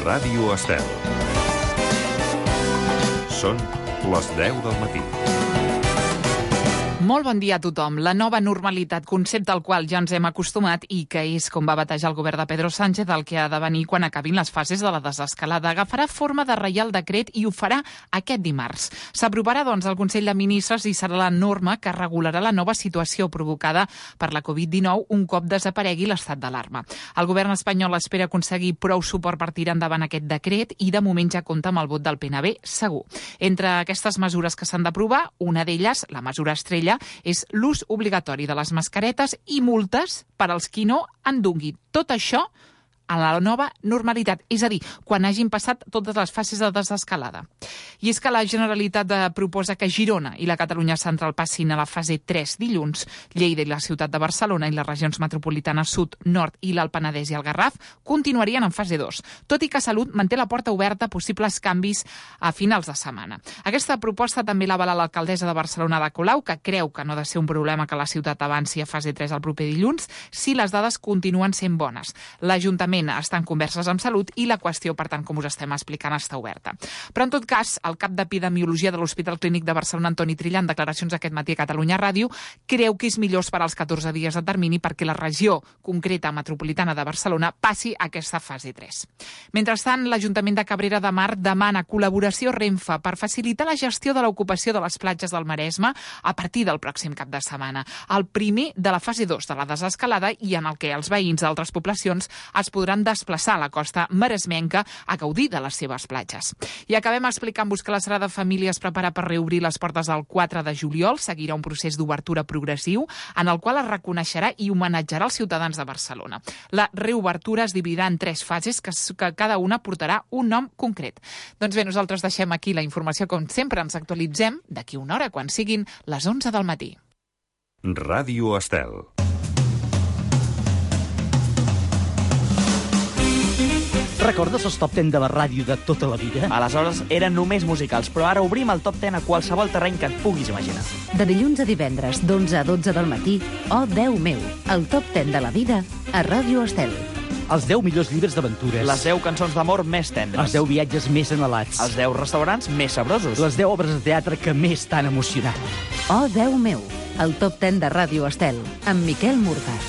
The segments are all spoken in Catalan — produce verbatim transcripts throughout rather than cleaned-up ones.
Ràdio Estel. Són les deu del matí. Molt bon dia a tothom. La nova normalitat, concepte al qual ja ens hem acostumat i que és, com va batejar el govern de Pedro Sánchez, el que ha de venir quan acabin les fases de la desescalada. Agafarà forma de reial decret i ho farà aquest dimarts. S'aprovarà, doncs, al Consell de Ministres i serà la norma que regularà la nova situació provocada per la covid dinou un cop desaparegui l'estat d'alarma. El govern espanyol espera aconseguir prou suport per tirar endavant aquest decret i de moment ja compta amb el vot del P N B, segur. Entre aquestes mesures que s'han d'aprovar, una d'elles, la mesura estrella, és l'ús obligatori de les mascaretes i multes per als qui no en donguin. Tot això a la nova normalitat, és a dir, quan hagin passat totes les fases de desescalada. I és que la Generalitat proposa que Girona i la Catalunya Central passin a la fase tres dilluns. Lleida i la ciutat de Barcelona i les regions metropolitanes sud, nord i l'Alt Penedès i el Garraf continuarien en fase dos, tot i que Salut manté la porta oberta a possibles canvis a finals de setmana. Aquesta proposta també l'avala l'alcaldessa de Barcelona, Ada Colau, que creu que no ha de ser un problema que la ciutat avanci a fase tres el proper dilluns si les dades continuen sent bones. L'Ajuntament està en converses amb Salut i la qüestió, per tant, com us estem explicant, està oberta. Però, en tot cas, el cap d'Epidemiologia de l'Hospital Clínic de Barcelona, Antoni Trilla, en declaracions aquest matí a Catalunya Ràdio, creu que és millor esperar els catorze dies de termini perquè la regió concreta metropolitana de Barcelona passi a aquesta fase tres. Mentrestant, l'Ajuntament de Cabrera de Mar demana col·laboració Renfe per facilitar la gestió de l'ocupació de les platges del Maresme a partir del pròxim cap de setmana. El primer de la fase dos de la desescalada i en el que els veïns d'altres poblacions es podran desplaçar a la costa maresmenca a gaudir de les seves platges. I acabem explicant-vos que la Sagrada Família es prepara per reobrir les portes el quatre de juliol. Seguirà un procés d'obertura progressiu en el qual es reconeixerà i homenatjarà els ciutadans de Barcelona. La reobertura es dividirà en tres fases que, que cada una portarà un nom concret. Doncs bé, nosaltres deixem aquí la informació com sempre. Ens actualitzem d'aquí una hora quan siguin les onze del matí. Ràdio Estel. Recordes els top deu de la ràdio de tota la vida? Aleshores eren només musicals, però ara obrim el top deu a qualsevol terreny que et puguis imaginar. De dilluns a divendres, d'onze a dotze del matí, Oh, Déu meu, el top deu de la vida a Ràdio Estel. Els deu millors llibres d'aventures. Les deu cançons d'amor més tendres. Els deu viatges més anhelats. Els deu restaurants més sabrosos. Les deu obres de teatre que més t'han emocionat. Oh, Déu meu, el top deu de Ràdio Estel, amb Miquel Murga.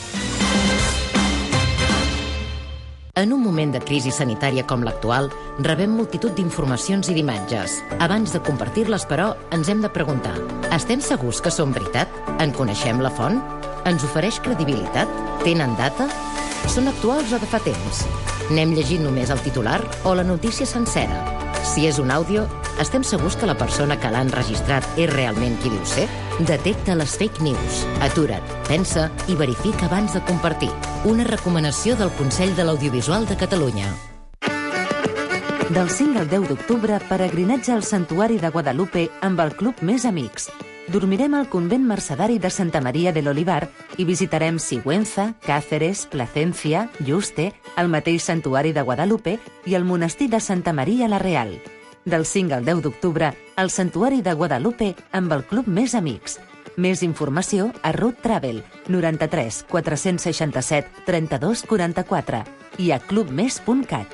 En un moment de crisi sanitària com l'actual, rebem multitud d'informacions i d'imatges. Abans de compartir-les, però, ens hem de preguntar: estem segurs que són veritat? En coneixem la font? Ens ofereix credibilitat? Tenen data? Són actuals o de fa temps? N'hem llegit només el titular o la notícia sencera? Si és un àudio, estem segurs que la persona que l'ha enregistrat és realment qui diu ser? Detecta les fake news. Atura't, pensa i verifica abans de compartir. Una recomanació del Consell de l'Audiovisual de Catalunya. Del cinc al deu d'octubre, peregrinatge al Santuari de Guadalupe amb el Club Més Amics. Dormirem al convent mercedari de Santa Maria de l'Olivar i visitarem Sigüenza, Cáceres, Placencia, Yuste, el mateix Santuari de Guadalupe i el monestir de Santa Maria la Real. Del cinc al deu d'octubre, al Santuari de Guadalupe amb el Club Més Amics. Més informació a Root Travel, noranta-tres quatre-cents seixanta-set trenta-dos quaranta-quatre i a clubmes punt cat.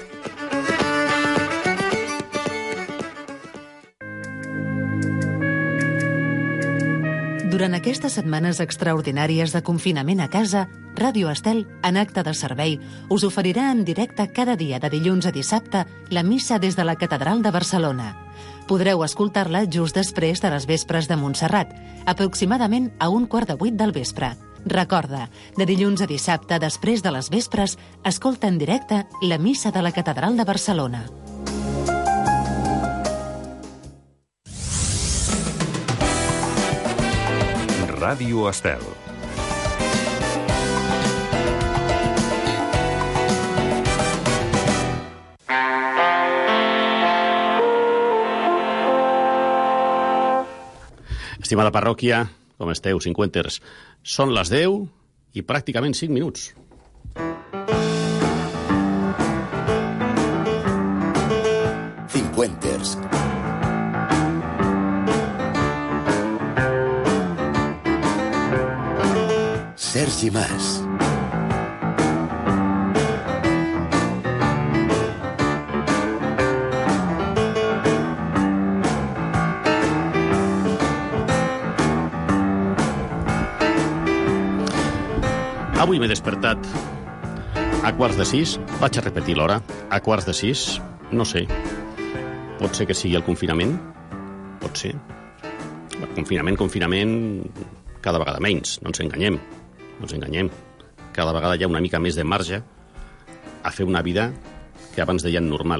Durant aquestes setmanes extraordinàries de confinament a casa, Ràdio Estel, en acte de servei, us oferirà en directe cada dia de dilluns a dissabte la missa des de la Catedral de Barcelona. Podreu escoltar-la just després de les vespres de Montserrat, aproximadament a un quart de vuit del vespre. Recorda, de dilluns a dissabte, després de les vespres, escolta en directe la missa de la Catedral de Barcelona. Ràdio Estel. Estimada parròquia, com esteu, cinquanters? Són les deu i pràcticament cinc minuts. Cinquanters. Sergi Mas. Avui m'he despertat a quarts de sis. Vaig a repetir l'hora. A quarts de sis, no sé. Pot ser que sigui el confinament? Pot ser. Confinament, confinament, cada vegada menys. No ens enganyem. No ens enganyem. Cada vegada hi ha una mica més de marge a fer una vida que abans deien normal.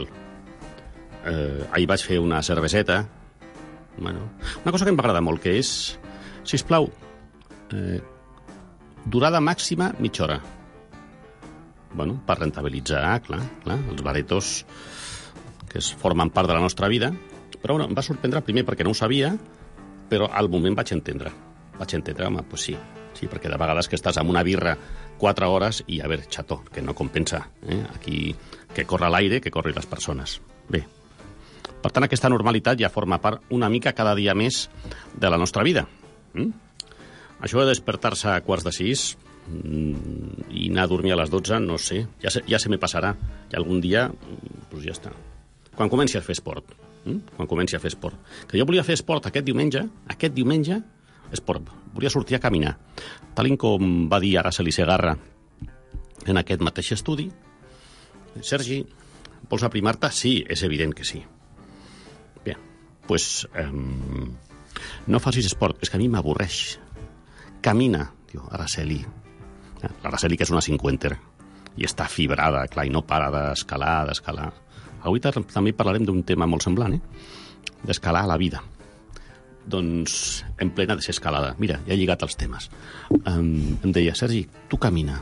Eh, ahir vaig fer una cerveseta. Bueno, una cosa que em va agradar molt, que és, sisplau, eh, durada màxima mitja hora. Bueno, per rentabilitzar, clar, clar, els baretos que es formen part de la nostra vida. Però bueno, em va sorprendre primer perquè no ho sabia, però al moment vaig entendre. Vaig entendre, home, doncs sí, sí, perquè de vegades que estàs amb una birra quatre hores i, a veure, xató, que no compensa. Eh? Aquí, que corre l'aire, que corri les persones. Bé, per tant, aquesta normalitat ja forma part una mica cada dia més de la nostra vida. Mm? Això de despertar-se a quarts de sis mm, i anar a dormir a les dotze, no sé, ja se, ja se me passarà. I algun dia, doncs ja està. Quan comenci a fer esport. Mm? Quan comenci a fer esport. Que jo volia fer esport aquest diumenge, aquest diumenge, esport. Volia sortir a caminar. Tal com va dir Araceli Segarra en aquest mateix estudi, Sergi, vols aprimar-te? Sí, és evident que sí. Bé, doncs, pues, um, no facis esport, és que a mi m'avorreix. Camina, diu Araceli. L'Araceli, que és una cinquenter, i està fibrada, clar, i no para d'escalar, d'escalar. Avui també parlarem d'un tema molt semblant, eh? D'escalar a la vida. Doncs en plena desescalada. Mira, ja he lligat els temes. Um, em deia, Sergi, tu camina.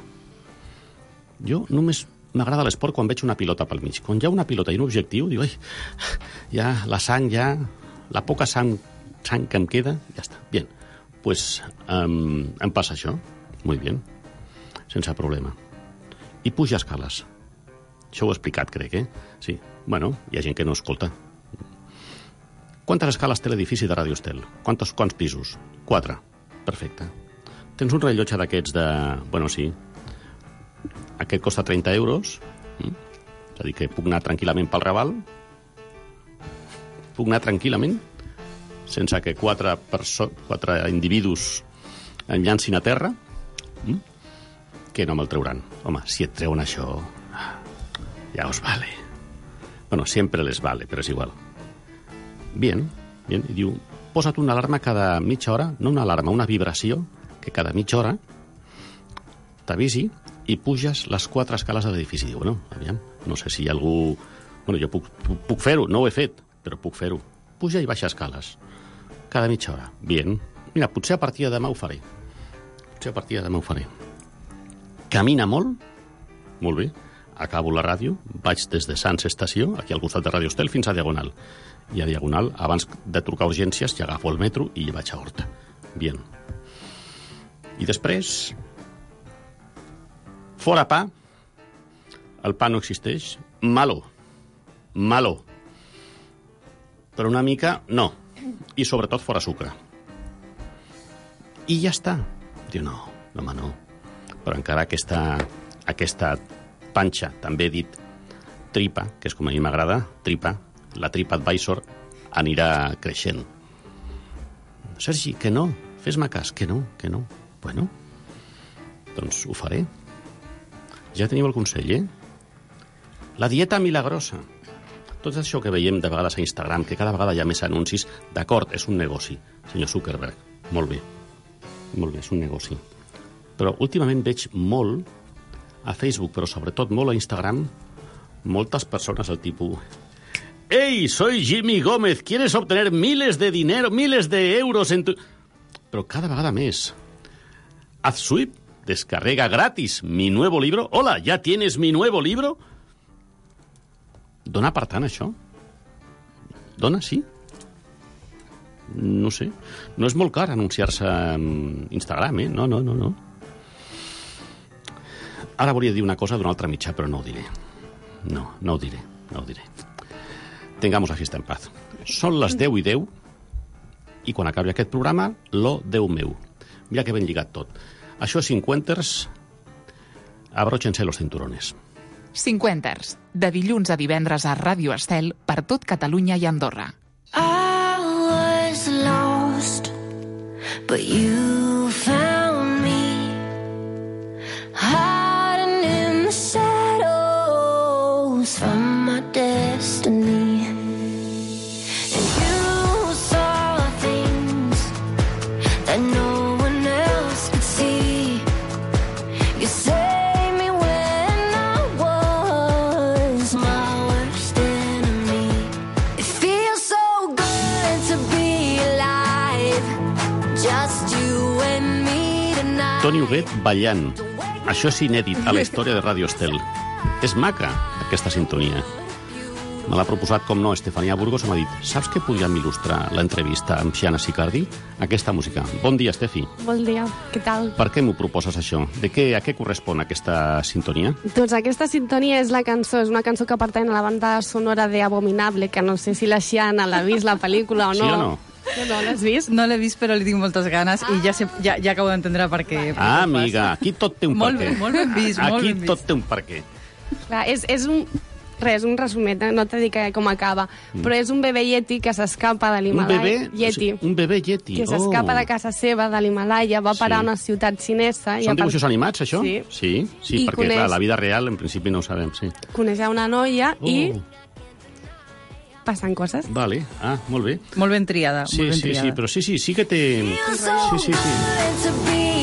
Jo només m'agrada l'esport quan veig una pilota pel mig. Quan hi ha una pilota i un objectiu, dic, ai, ja la sang, ja, la poca sang, sang que em queda, ja està. Bien, pues um, em passa això. Muy bien, sense problema. I puja escales. Això ho he explicat, crec, eh? Sí. Bueno, hi ha gent que no escolta. Quantes escales té l'edifici de Radio Estel? Quantos, quants pisos? Quatre. Perfecte. Tens un rellotge d'aquests de... Bueno, sí. Aquest costa trenta euros. Mm? És a dir, que puc anar tranquil·lament pel Raval. Puc anar tranquil·lament sense que quatre, perso... quatre individus em llancin a terra. Mm? Que no me'l trauran. Home, si et treuen això, ja us vale. Bueno, sempre les vale, però és igual. Bien, bien, i diu, posa't una alarma cada mitja hora, no una alarma, una vibració, que cada mitja hora t'avisi i puges les quatre escales de l'edifici. Diu, bueno, aviam, no sé si hi ha algú... Bueno, jo puc, puc, puc fer-ho, no ho he fet, però puc fer-ho. Puja i baixa escales, cada mitja hora. Bien. Mira, potser a partir de demà ho faré. Potser a partir de demà ho faré. Camina molt? Molt bé. Acabo la ràdio, vaig des de Sants Estació, aquí al costat de Radio Estel, fins a Diagonal. I a Diagonal, abans de trucar a urgències, ja agafo el metro i vaig a Horta. Bien. I després, fora pa, el pa no existeix, malo, malo. Però una mica, no. I sobretot fora sucre. I ja està. Diu, no, home, no. Però encara aquesta, aquesta panxa, també he dit tripa, que és com a mi m'agrada, tripa, la TripAdvisor anirà creixent. Sergi, que no, fes-me cas, que no, que no. Bueno, doncs ho faré. Ja teniu el consell, eh? La dieta milagrosa. Tot això que veiem de vegades a Instagram, que cada vegada hi ha més anuncis, d'acord, és un negoci, senyor Zuckerberg. Molt bé, molt bé, és un negoci. Però últimament veig molt a Facebook, però sobretot molt a Instagram, moltes persones al tipus... ¡Hey, soy Jimmy Gómez! ¿Quieres obtener miles de dinero, miles de euros en tu...? Però cada vegada més. Haz swipe, descarrega gratis mi nuevo libro. Hola, ¿ya tienes mi nuevo libro? Dona per tant això? Dona, sí? No sé. No és molt car anunciar-se en Instagram, eh? No, no, no, no. Ara volia dir una cosa d'un altre mitjà, però no ho diré. No, no ho diré, no ho diré. Tengamos la fiesta en paz. Són les deu i deu i quan acabi aquest programa, lo Déu meu. Mira que ben lligat tot. Això és Cinquenters, abróchense los cinturones. Cinquenters, de dilluns a divendres a Ràdio Estel per tot Catalunya i Andorra. I was lost, but you found me. Antoni Huguet ballant. Això és inèdit a la història de Ràdio Estel. És maca, aquesta sintonia. Me l'ha proposat, com no, Estefania Burgos, i m'ha dit, saps que podríem il·lustrar l'entrevista amb Xiana Sicardi? Aquesta música. Bon dia, Estefi. Bon dia, què tal? Per què m'ho proposes, això? De què, a què correspon aquesta sintonia? Doncs aquesta sintonia és la cançó, és una cançó que pertany a la banda sonora de Abominable, que no sé si la Xiana l'ha vist, la pel·lícula o no. Sí o no? No, no l'has vist? No l'he vist, però li tinc moltes ganes i ja, sé, ja, ja acabo d'entendre per què. Per Ah, què ho fas. amiga, aquí tot té un Molt per què. bé, molt ben vist, molt Aquí ben vist. tot té un per què. Clar, és, és un... Res, un resumet, no t'he dit com acaba, però és un bebè yeti que s'escapa de Un l'Himalaya. bebè? Yeti. Un bebè yeti. Que s'escapa oh. de casa seva, de l'Himalaya, va parar Sí. a una ciutat xinesa. i Són a part- dibuixos animats, això? Sí. Sí, sí I perquè, coneix- clar, la vida real, en principi, no ho sabem, sí. Coneix a una noia Oh. i passen coses. Vale, ah, molt bé. Molt ben triada, Sí, molt ben sí, triada. sí, però sí, sí, sí que té... Sí, sí, sí.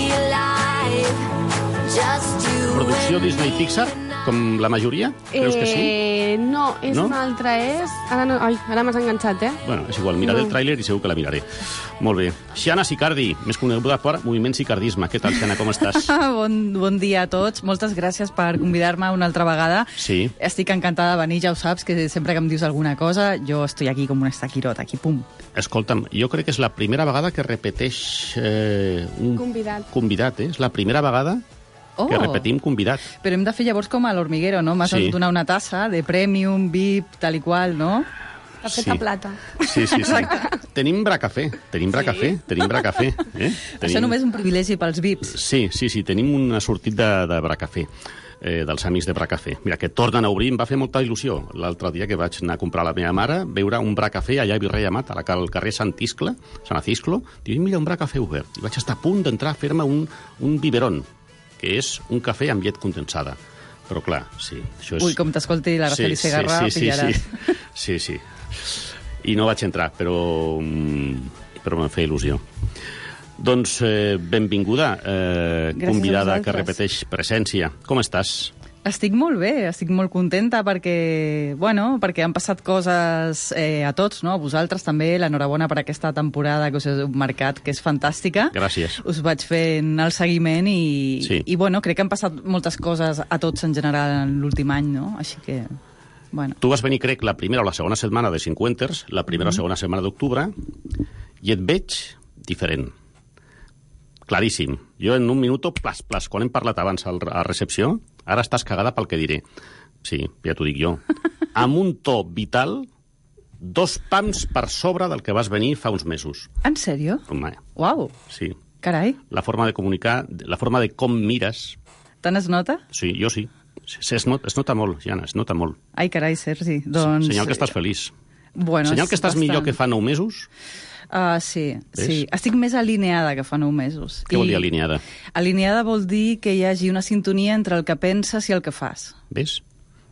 Producció Disney Pixar, com la majoria? Creus que sí? Eh, no, és No? una altra, és... Ara, no... Ai, ara m'has enganxat, eh? Bueno, és igual, miraré No. el tràiler i segur que la miraré. Molt bé. Xiana Sicardi, més coneguda per Moviment Sicardisme. Què tal, Xiana, com estàs? Bon, bon dia a tots. Moltes gràcies per convidar-me una altra vegada. Sí. Estic encantada de venir, ja ho saps, que sempre que em dius alguna cosa, jo estoy aquí com un estaquirot, aquí, pum. Escolta'm, jo crec que és la primera vegada que repeteix eh, un Convidat. convidat, eh? És la primera vegada Oh. que repetim convidat. Però hem de fer llavors com a l'Hormiguero, no? M'has Sí. de donar una tassa de Premium, V I P, tal i qual, no? T'ha fet Sí. a plata. Sí, sí, sí. Tenim bracafé, tenim bracafé, tenim bracafé. Eh? Tenim... Això només és un privilegi pels V I Ps. Sí, sí, sí, tenim un sortit de, de bracafé. Eh, dels amics de Bracafé. Mira, que tornen a obrir, em va fer molta il·lusió l'altre dia que vaig anar a comprar a la meva mare, veure un Bracafé allà a Virrei Amat, al carrer Sant Iscle, Sant Acisclo, diu, mira, un Bracafé obert. I vaig estar a punt d'entrar a fer-me un, un biberón, que és un cafè amb llet condensada. Però clar, sí, això és... Ui, com t'escolti l'Araceli Segarra, sí, sí, pillaràs. Sí, sí, sí. I no vaig entrar, però, mm, però em feia il·lusió. Doncs eh, benvinguda, eh, Gràcies convidada a que vosaltres. repeteix presència. Com estàs? Estic molt bé, estic molt contenta perquè, bueno, perquè han passat coses eh, a tots, no? A vosaltres també, l'enhorabona per aquesta temporada que us heu marcat, que és fantàstica. Gràcies. Us vaig fent el seguiment i, Sí. i bueno, crec que han passat moltes coses a tots en general en l'últim any, no? Així que, bueno. Tu vas venir, crec, la primera o la segona setmana de Cinquenters, la primera o segona setmana d'octubre, i et veig diferent. Claríssim. Jo en un minuto, plas, plas, quan hem parlat abans al- a recepció, ara estàs cagada pel que diré. Sí, ja t'ho dic jo. Amb un to vital, dos pams per sobre del que vas venir fa uns mesos. En sèrio? Home, Uau, sí. carai, La forma de comunicar, la forma de com mires, tant es nota? sí, jo sí. Es, es, not, es nota molt, Jana, es nota molt. Ai, carai, Sergi, doncs... Senyal que estàs feliç. Bueno, Senyal que estàs bastant. millor que fa nou mesos. Uh, sí, Ves? sí. Estic més alineada que fa nou mesos. Què vol dir alineada? Alineada vol dir que hi hagi una sintonia entre el que penses i el que fas. Ves?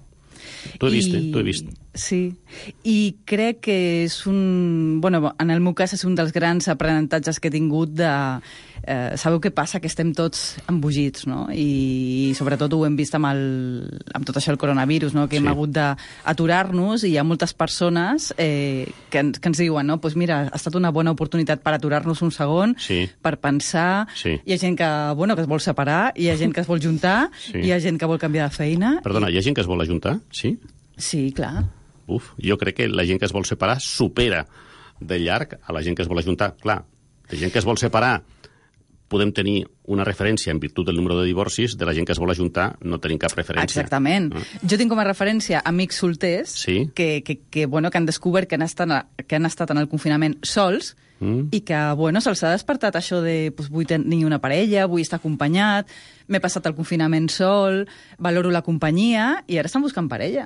T'ho he vist, I- eh? T'ho he vist. Sí, i crec que és un... Bueno, en el meu cas és un dels grans aprenentatges que he tingut de... Eh, sabeu què passa? Que estem tots embogits, no? I, i sobretot ho hem vist amb, el, amb tot això el coronavirus, no? Que Sí. hem hagut d'aturar-nos i hi ha moltes persones eh, que, ens, que ens diuen, no? Pues mira, ha estat una bona oportunitat per aturar-nos un segon, Sí. per pensar. Sí. Hi ha gent que, bueno, que es vol separar, hi ha gent que es vol juntar, Sí. hi ha gent que vol canviar de feina. Perdona, hi ha gent que es vol ajuntar? Sí? Sí, clar. Uf, jo crec que la gent que es vol separar supera de llarg a la gent que es vol ajuntar. Clar, la gent que es vol separar podem tenir una referència en virtut del número de divorcis, de la gent que es vol ajuntar no tenim cap referència. Exactament. Ah. Jo tinc com a referència amics solters Sí. que, que, que, bueno, que han descobert que han, estat, que han estat en el confinament sols Mm. i que bueno, se'ls ha despertat això de pues, vull tenir una parella, vull estar acompanyat, m'he passat el confinament sol, valoro la companyia i ara estan buscant parella.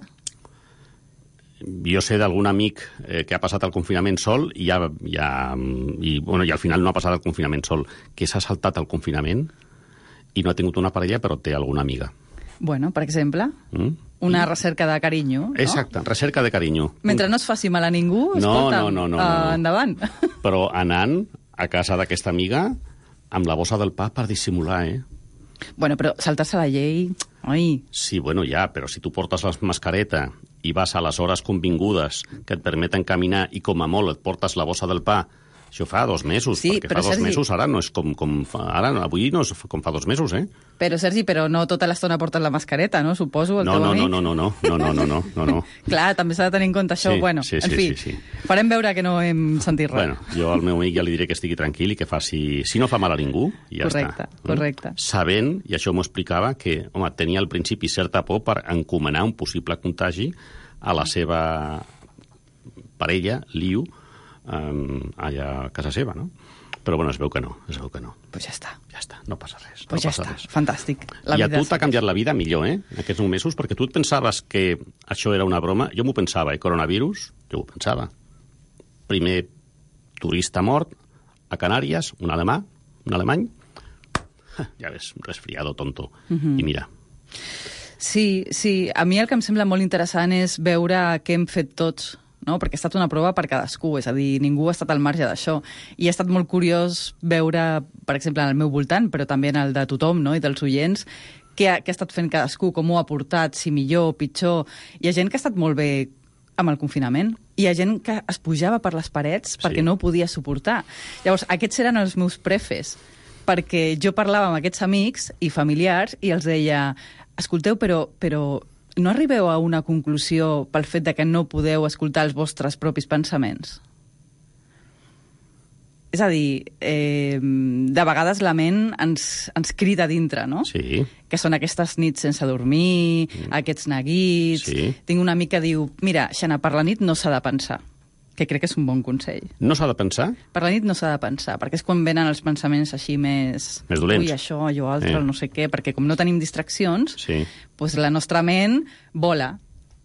Jo sé d'algun amic eh, que ha passat el confinament sol i, ja, ja, i, bueno, i al final no ha passat el confinament sol, que s'ha saltat el confinament i no ha tingut una parella però té alguna amiga. Bueno, per exemple, Mm? una recerca de carinyo, no? Exacte, recerca de carinyo. Mentre no es faci mal a ningú, No, escolta'm, no, no, no, uh, no, no. endavant. Però anant a casa d'aquesta amiga amb la bossa del pa per dissimular, eh? Bueno, però saltar-se la llei... Ai, Sí, bueno, ja, però si tu portes la mascareta i vas a les hores convingudes que et permeten caminar i com a molt et portes la bossa del pa, Això fa dos mesos, sí, perquè fa dos Sergi... mesos ara no és com, com fa, ara, avui no és com fa dos mesos, eh? Però, Sergi, però no tota l'estona portes la mascareta, no? Suposo, el no, teu no, amic. No, no, no, no, no, no, no, no, no. Clar, també s'ha de tenir en compte això. Sí, bueno, sí, sí, en fi, sí, sí. farem veure que no hem sentit res. Bueno, jo al meu amic ja li diré que estigui tranquil i que faci... Si no fa mal a ningú, ja correcte, està. Correcte, Sabent, i això m'ho explicava, que, home, tenia al principi certa por per encomanar un possible contagi a la seva parella, Liu, um, allà a casa seva, no? Però, bueno, es veu que no, es veu que no. Pues ja està. Ja està, no passa res. Pues no ja passa està, res. fantàstic. La I a vida tu t'ha canviat la vida millor, eh, en aquests mesos, perquè tu et pensaves que això era una broma. Jo m'ho pensava, eh, coronavirus, jo ho pensava. Primer turista mort a Canàries, un alemà, un alemany, ja ves, resfriado tonto. Mhm. I mira... Sí, sí, a mi el que em sembla molt interessant és veure què hem fet tots, no? Perquè ha estat una prova per cadascú, és a dir, ningú ha estat al marge d'això. I ha estat molt curiós veure, per exemple, en el meu voltant, però també en el de tothom, no?, i dels oients, què ha, què ha estat fent cadascú, com ho ha portat, si millor o pitjor. Hi ha gent que ha estat molt bé amb el confinament. Hi ha gent que es pujava per les parets perquè Sí. no ho podia suportar. Llavors, aquests eren els meus prefes, perquè jo parlava amb aquests amics i familiars i els deia, escolteu, però, però no arribeu a una conclusió pel fet de que no podeu escoltar els vostres propis pensaments? És a dir, eh, de vegades la ment ens, ens crida dintre, no? Sí. Que són aquestes nits sense dormir, mm. aquests neguits... Sí. Tinc un amic que diu, mira, Xana, per la nit no s'ha de pensar, que crec que és un bon consell. No s'ha de pensar? Per la nit no s'ha de pensar, perquè és quan venen els pensaments així més... Més dolents. Ui, això, allò altre, Eh. no sé què, perquè com no tenim distraccions, Sí. doncs la nostra ment vola.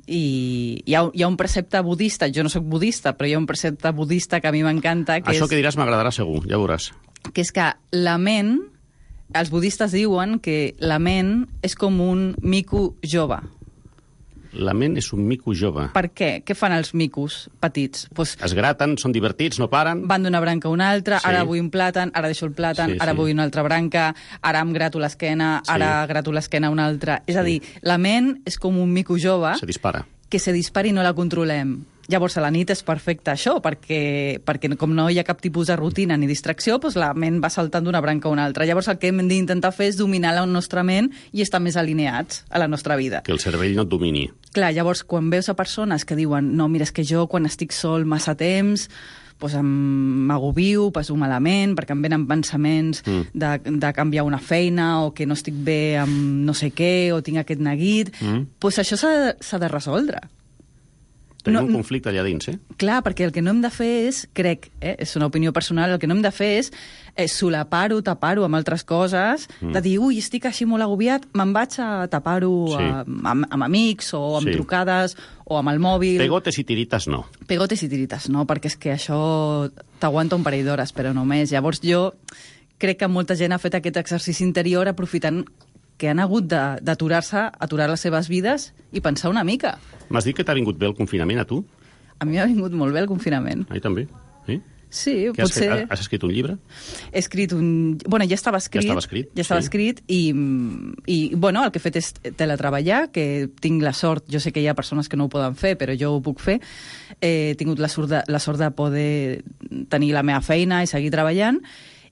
I hi ha, hi ha un precepte budista, jo no sóc budista, però hi ha un precepte budista que a mi m'encanta, que, Això és, que diràs m'agradarà segur, ja veuràs. que és que la ment, els budistes diuen que la ment és com un mico jove. La ment és un mico jove. Per què? Què fan els micos petits? Pues, Es graten, són divertits, no paren. van d'una branca a una altra, Sí. ara vull un plàtan, ara deixo el plàtan, Sí, ara sí. vull una altra branca, ara em grato l'esquena, Sí. ara grato l'esquena a una altra. És a Sí. dir, la ment és com un mico jove Se dispara. que se dispari i no la controlem. Llavors, a la nit és perfecte això, perquè, perquè com no hi ha cap tipus de rutina ni distracció, doncs la ment va saltant d'una branca a una altra. Llavors, el que hem d'intentar fer és dominar la nostra ment i estar més alineats a la nostra vida. Que el cervell no et domini. Clar, llavors, quan veus a persones que diuen no, mira, és que jo quan estic sol massa temps doncs em- m'agobio, passo malament, perquè em venen pensaments Mm. de, de canviar una feina o que no estic bé amb no sé què o tinc aquest neguit, Mm. doncs això s'ha s'ha de resoldre. Tenim No- un conflicte allà dins, eh? Clar, perquè el que no hem de fer és, crec, eh, és una opinió personal, el que no hem de fer és eh, solapar-ho, tapar-ho amb altres coses, Mm. de dir, ui, estic així molt agobiat, me'n vaig a tapar-ho Sí. a- amb, amb amics o amb Sí. trucades o amb el mòbil. Pegotes i tirites no. Pegotes i tirites, no, perquè és que això t'aguanta un parell d'hores, però només. Llavors jo crec que molta gent ha fet aquest exercici interior aprofitant que han hagut de- d'aturar-se, aturar les seves vides i pensar una mica. M'has dit que t'ha vingut bé el confinament, a tu? A mi m'ha vingut molt bé el confinament. A mi també. Sí? Sí, Què has, potser... fet? has escrit un llibre? He escrit un... Bueno, ja estava escrit. Ja estava escrit, Ja estava sí. escrit i, i, bueno, el que he fet és teletreballar, que tinc la sort, jo sé que hi ha persones que no ho poden fer, però jo ho puc fer. He tingut la sort de, la sort de poder tenir la meva feina i seguir treballant.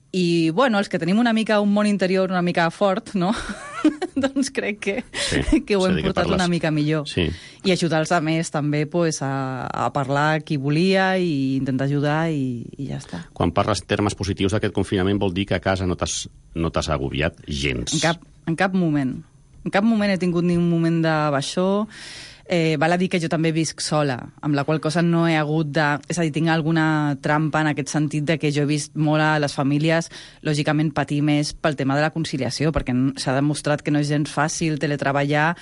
I, bueno, els que tenim una mica un món interior una mica fort, no? doncs crec que, Sí, que ho sé hem de què portat parles. una mica millor. Sí. I ajudar els altres també pues, a, a parlar qui volia i intentar ajudar i, i ja està. Quan parles en termes positius d'aquest confinament vol dir que a casa no t'has no t'has agobiat gens. En cap, en cap moment. En cap moment he tingut ni un moment de baixó. Eh, val a dir que jo també visc sola, amb la qual cosa no he hagut de... És a dir, tinc alguna trampa en aquest sentit de que jo he vist molt a les famílies, lògicament, patir més pel tema de la conciliació, perquè s'ha demostrat que no és gens fàcil teletreballar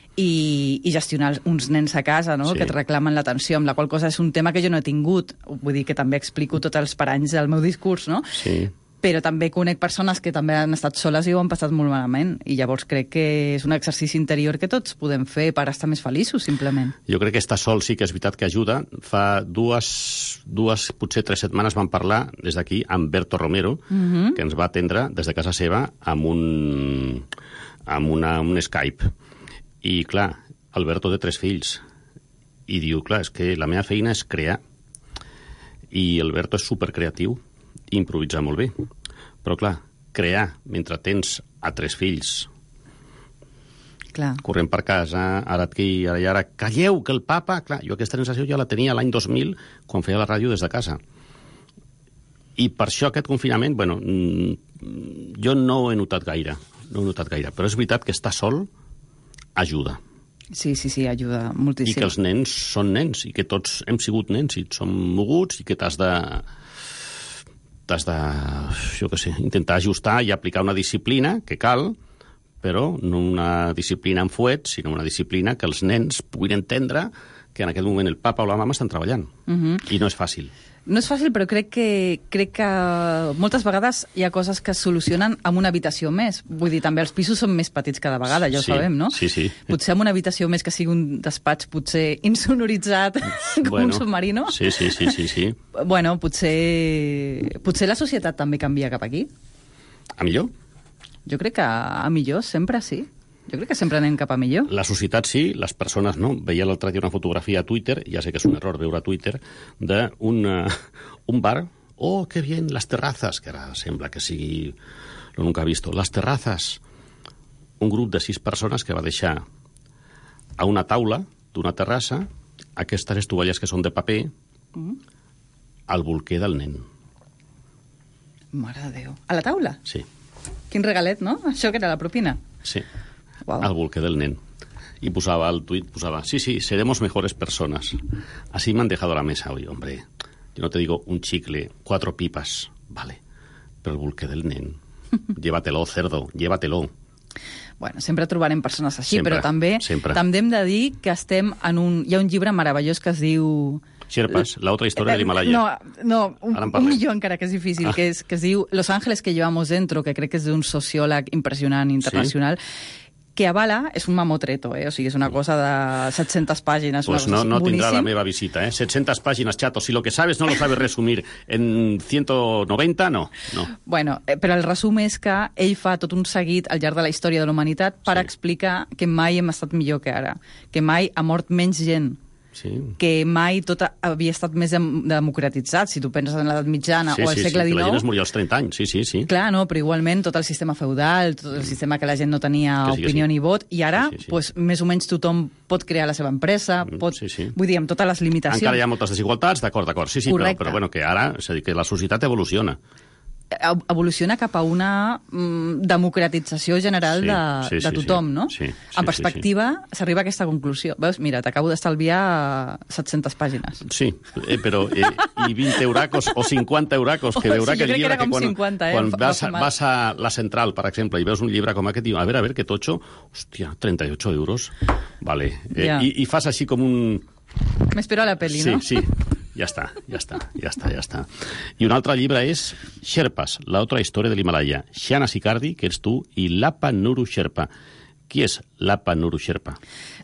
i, i gestionar uns nens a casa, no? Sí. Que et reclamen l'atenció, amb la qual cosa és un tema que jo no he tingut. Vull dir que també explico tots els paranys del meu discurs, no? Sí. Però també conec persones que també han estat soles i ho han passat molt malament. I llavors crec que és un exercici interior que tots podem fer per estar més feliços, simplement. Jo crec que estar sol sí que és veritat que ajuda. Fa dues, dues potser tres setmanes vam parlar des d'aquí amb Berto Romero, Mhm. que ens va atendre des de casa seva amb un, amb una, un Skype. I, clar, Alberto té tres fills. I diu, clar, és que la meva feina és crear. I el Berto és supercreatiu i improvisa molt bé. Però, clar, crear mentre tens a tres fills, clar, corrent per casa, ara aquí, ara i ara, calleu, que el papa... Clar, jo aquesta sensació ja la tenia l'any dos mil, quan feia la ràdio des de casa. I per això aquest confinament, bueno, jo no ho he notat gaire, no ho he notat gaire, però és veritat que estar sol ajuda. Sí, sí, sí, ajuda moltíssim. I que els nens són nens, i que tots hem sigut nens, i som moguts, i que t'has de... t'has de, jo què sé, intentar ajustar i aplicar una disciplina que cal, però no una disciplina amb fuet, sinó una disciplina que els nens puguin entendre que en aquest moment el papa o la mama estan treballant. Uh-huh. I no és fàcil. No és fàcil, però crec que, crec que moltes vegades hi ha coses que es solucionen amb una habitació més. Vull dir, també els pisos són més petits cada vegada, ja ho sí, sabem, no? Sí, sí. Potser amb una habitació més que sigui un despatx potser insonoritzat com bueno, un submarino. Sí, sí, sí, sí, sí. Bueno, potser, potser la societat també canvia cap aquí. A millor? Jo crec que a millor sempre sí. Jo crec que sempre anem cap a millor. La societat sí, les persones no. Veia l'altre dia una fotografia a Twitter, ja sé que és un error veure a Twitter, d'un uh, un bar, oh, que bien, las terrazas, que ara sembla que sigui lo nunca visto, las terrazas. Un grup de sis persones que va deixar a una taula d'una terrassa aquestes tovalles que són de paper mm. al bolquer del nen. Mare de Déu. A la taula? Sí. Quin regalet, no? Això que era la propina. Sí. Wow. Al bolquer del nen. Y posaba al tuit, posaba, sí, sí, seremos mejores personas. Así me han dejado la mesa hoy, hombre. Yo no te digo un chicle, cuatro pipas, vale. Pero el bolquer del nen, llévatelo, cerdo, llévatelo. Bueno, sempre trobarem persones així, sempre, però també, també hem de dir que estem en un... Hi ha un llibre meravellós que es diu... Sherpas, la otra historia de l'Himalaya. No, no un, un millor encara, que és difícil, ah. que, és, que es diu Los ángeles que llevamos dentro, que crec que és d'un sociòleg impressionant internacional, sí? Que avala, és un mamotreto, eh? O sigui, és una cosa de set-centes pàgines. Pues no, no tindrà la meva visita, eh? set-centes pàgines, chato. Si lo que sabes no lo sabes resumir en ciento noventa, no. no. Bueno, eh, però el resum és que ell fa tot un seguit al llarg de la història de la humanitat per sí. explicar que mai hem estat millor que ara, que mai ha mort menys gent, sí. que mai tot havia estat més dem democratitzat, si tu penses en l'edat mitjana sí, o al sí, segle sí, dinou. Que la gent es moria als trenta anys, sí, sí, sí. Clar, no, però igualment tot el sistema feudal, tot el sistema que la gent no tenia sí, opinió sí. ni vot, i ara, sí, sí, sí. Pues, més o menys tothom pot crear la seva empresa, pot, sí, sí. vull dir, amb totes les limitacions. Encara hi ha moltes desigualtats, d'acord, d'acord, sí, sí, però, però bueno, que ara, és a dir, que la societat evoluciona. Evoluciona cap a una mm, democratització general sí, de, sí, de tothom, sí, no? Sí, sí, en perspectiva, sí, sí. s'arriba a aquesta conclusió. Veus, mira, t'acabo d'estalviar set-centes pàgines. Sí, eh, però eh, i vint euracos o cinquanta euracos, que veurà sí, que el llibre que, que quan, cinquanta, eh, quan vas, vas a la Central, per exemple, i veus un llibre com aquest, diu, a veure, a veure, que totxo, hòstia, trenta y ocho euros, vale. Eh, ja. i, I fas així com un... M'espero a la peli, sí, no? Sí, sí. Ja està, ja està, ja està, ja està. I un altre llibre és Sherpas, la otra historia de l'Himalaya. Shana Sicardi, que ets tu, i Lapa Nuru Sherpa. Qui és Lapa Nuru Sherpa?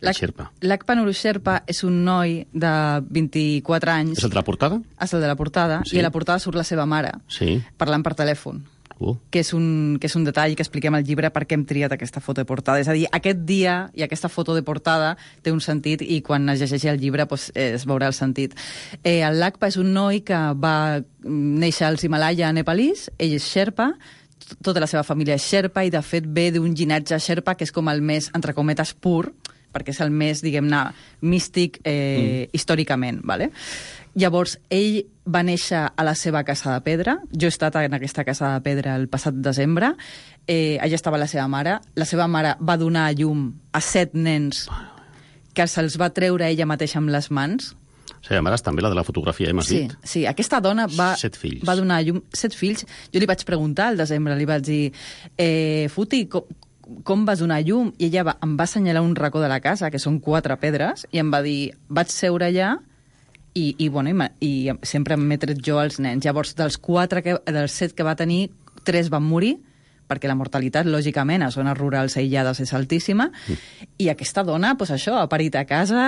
Lapa Nuru Sherpa és un noi de vint-i-quatre anys. És el de la portada? És el de la portada, sí. I a la portada surt la seva mare, sí. parlant per telèfon. Uh. Que, és un, que és un detall que expliquem al llibre per què hem triat aquesta foto de portada. És a dir, aquest dia i aquesta foto de portada té un sentit i quan es llegeixi el llibre pues, eh, es veurà el sentit. Eh, el Lakpa és un noi que va néixer als Himalaya nepalís, ell és Sherpa, tota la seva família és Sherpa i de fet ve d'un llinatge Sherpa que és com el més, entre cometes, pur, perquè és el més, diguem-ne, místic eh, mm. històricament, vale? Llavors, ell va néixer a la seva casa de pedra. Jo he estat en aquesta casa de pedra el passat desembre. Eh, allà estava la seva mare. La seva mare va donar a llum a set nens que se'ls va treure ella mateixa amb les mans. La seva mare és també la de la fotografia, hem sí, dit. Sí, aquesta dona va, set fills. va donar a llum set fills. Jo li vaig preguntar al desembre, li vaig dir, eh, Futi, com, com vas donar llum? I ella va, em va assenyalar un racó de la casa, que són quatre pedres, i em va dir, vaig seure allà I, i, bueno, i, i sempre m'he tret jo als nens. Llavors, dels quatre que, dels set que va tenir, tres van morir, perquè la mortalitat, lògicament, a zones rurals aïllades és altíssima, mm. i aquesta dona, doncs això, ha parit a casa,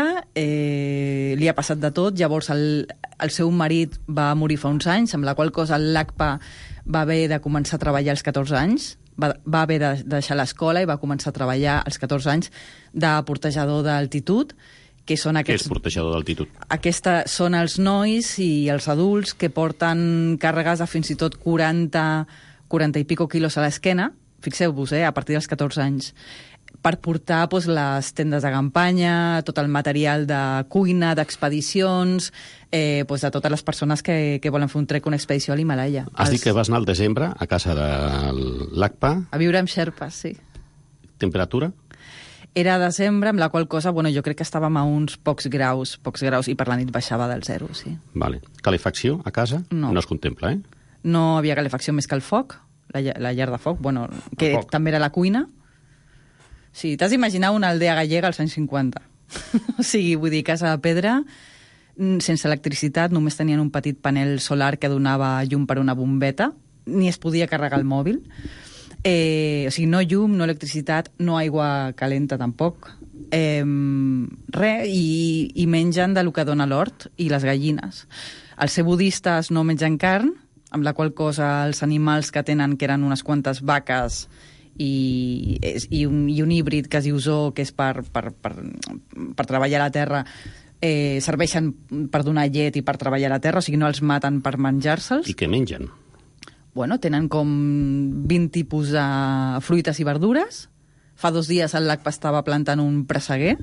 eh, li ha passat de tot, llavors el, el seu marit va morir fa uns anys, amb la qual cosa el Lakpa va haver de començar a treballar als catorze anys, va, va haver de deixar l'escola i va començar a treballar als catorze anys de portejador d'altitud, que són Què aquests... és portejador d'altitud? Aquesta són els nois i els adults que porten càrregues a fins i tot quaranta, quaranta i pico quilos a l'esquena, fixeu-vos, eh, a partir dels catorze anys, per portar doncs, les tendes de campanya, tot el material de cuina, d'expedicions, eh, doncs, de totes les persones que, que volen fer un trek, una expedició a l'Himalaya. Has Els... dit que vas anar al desembre a casa de l'A C P A. A viure amb xerpes, sí. Temperatura? Era desembre, amb la qual cosa, bueno, jo crec que estàvem a uns pocs graus, pocs graus, i per la nit baixava del zero, sí. Vale. Calefacció a casa? No. No es contempla, eh? No havia calefacció més que el foc, la, lla- la llar de foc, bueno, que foc. també era la cuina. Sí, t'has d'imaginar una aldea gallega als anys cinquanta. O sigui, vull dir, casa de pedra, mm, sense electricitat, només tenien un petit panel solar que donava llum per una bombeta, ni es podia carregar el mòbil. Eh, o sigui, no llum, no electricitat, no aigua calenta tampoc. Eh, res, i, i mengen del que dona l'hort i les gallines. Els ser budistes no mengen carn, amb la qual cosa els animals que tenen, que eren unes quantes vaques i, i, un, i un híbrid que es diu zoo, que és per, per, per, per treballar a la terra, eh, serveixen per donar llet i per treballar a la terra, o sigui, no els maten per menjar-se'ls. I què mengen? Bueno, tenen com vint tipus de fruites i verdures. Fa dos dies el L A C P A estava plantant un presseguer.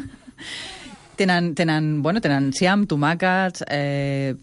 tenen, tenen, bueno, tenen ciam, tomàquets, eh,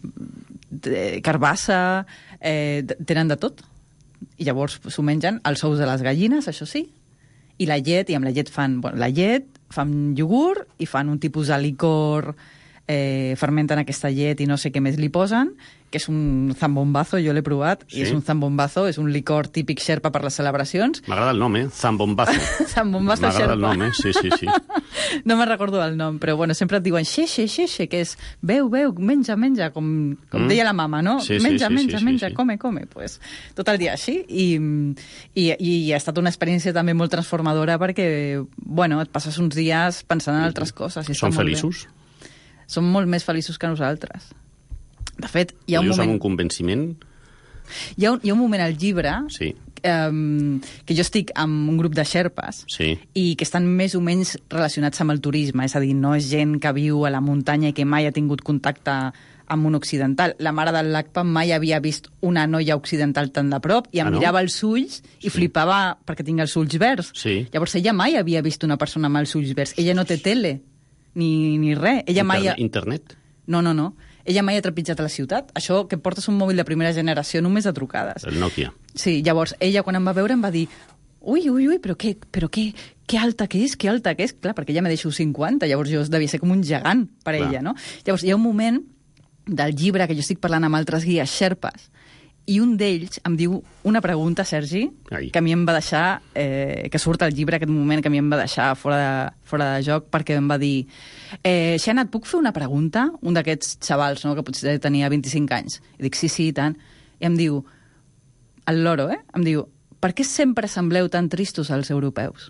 carbassa, eh, tenen de tot. I llavors s'ho mengen els ous de les gallines, això sí, i la llet, i amb la llet fan, bueno, la llet, fan iogurt i fan un tipus de licor, eh, fermenten aquesta llet i no sé què més li posen, que és un zambombazo, jo l'he provat, Sí? i és un zambombazo, és un licor típic xerpa per les celebracions. M'agrada el nom, eh? Zambombazo. Zambombazo M'agrada xerpa. el nom, eh? Sí, sí, sí. No me'n recordo el nom, però bueno, sempre et diuen xeixe, xeixe, que és veu, veu, menja, menja, com, com Mm. deia la mama, no? Sí, sí, menja, sí, menja, sí, menja, sí, sí. come, come. Pues, tot el dia així. I, i, I ha estat una experiència també molt transformadora perquè, bueno, et passes uns dies pensant en altres coses. I està Són molt bé. feliços? Són molt més feliços que nosaltres. De fet, hi ha Ho un dius amb moment... un convenciment? Hi ha un, hi ha un moment al llibre Sí. um, que jo estic amb un grup de xerpes Sí. i que estan més o menys relacionats amb el turisme, és a dir, no és gent que viu a la muntanya i que mai ha tingut contacte amb un occidental. La mare del L A C P A mai havia vist una noia occidental tan de prop i em Ah, no? mirava els ulls i Sí. flipava perquè tinc els ulls verds. Sí. Llavors ella mai havia vist una persona amb els ulls verds. Ella no té tele ni, ni res. Ella mai ha... Internet? No, no, no. Ella mai ha trepitjat a la ciutat. Això que portes un mòbil de primera generació només de trucades. El Nokia. Sí, llavors ella quan em va veure em va dir ui, ui, ui, però què, però què, què alta que és, què alta que és. Clar, perquè ella me deixo cinquanta, llavors jo devia ser com un gegant per Clar. ella, no? Llavors hi ha un moment del llibre que jo estic parlant amb altres guies xerpes i un d'ells em diu una pregunta, Sergi, Ai. que a mi em va deixar, eh, que surt al llibre aquest moment, que a mi em va deixar fora de, fora de joc, perquè em va dir eh, Xena, et puc fer una pregunta? Un d'aquests xavals, no?, que potser tenia vint-i-cinc anys. I dic, sí, sí, i tant. I em diu, el loro, eh? Em diu, per què sempre sembleu tan tristos als europeus?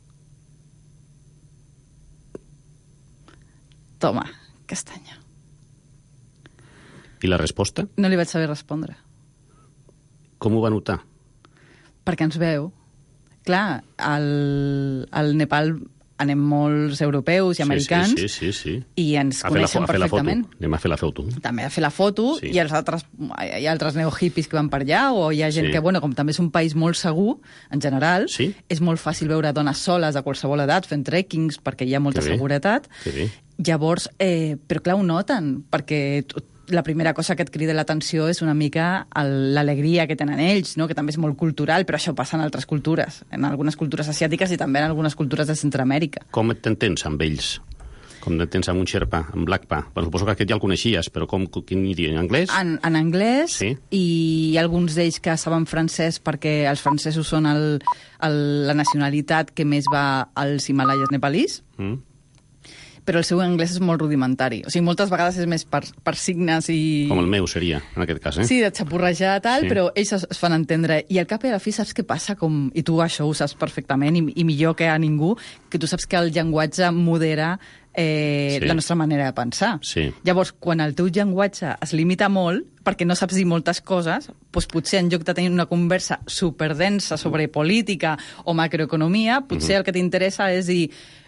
Toma, castanya. I la resposta? No li vaig saber respondre. Com ho va notar? Perquè ens veu. Clar, al, al Nepal anem molts europeus i americans Sí, sí, sí, sí. i ens A fer la, coneixen fo- a fer la foto. perfectament. Anem a fer la foto. També a fer la foto, Sí. i els altres, hi ha altres neohippies que van per allà, o hi ha gent Sí. que, bueno, com també és un país molt segur, en general, Sí. és molt fàcil veure dones soles de qualsevol edat fent trekkings, perquè hi ha molta Que bé. seguretat. Que bé. Llavors, eh, però clar, ho noten, perquè t- la primera cosa que et crida l'atenció és una mica el- l'alegria que tenen ells, no? Que també és molt cultural, però això passa en altres cultures, en algunes cultures asiàtiques i també en algunes cultures de Centroamèrica. Com t'entens amb ells? Com t'entens amb un xerpa, amb l'A C P A? Bueno, suposo que aquest ja el coneixies, però com, quin idioma? En anglès? En, en anglès, Sí. i alguns d'ells que saben francès perquè els francesos són el, el, la nacionalitat que més va als Himalaies nepalís, Mm. però el seu anglès és molt rudimentari. O sigui, moltes vegades és més per, per signes i... Com el meu seria, en aquest cas, eh? Sí, de xapurrejar, tal, Sí. però ells es, es fan entendre. I al cap i a la fi saps què passa? Com, i tu això ho saps perfectament, i, i millor que a ningú, que tu saps que el llenguatge modera eh, Sí. la nostra manera de pensar. Sí. Llavors, quan el teu llenguatge es limita molt, perquè no saps dir moltes coses, doncs potser en lloc de tenir una conversa superdensa sobre política o macroeconomia, potser Mhm. el que t'interessa és dir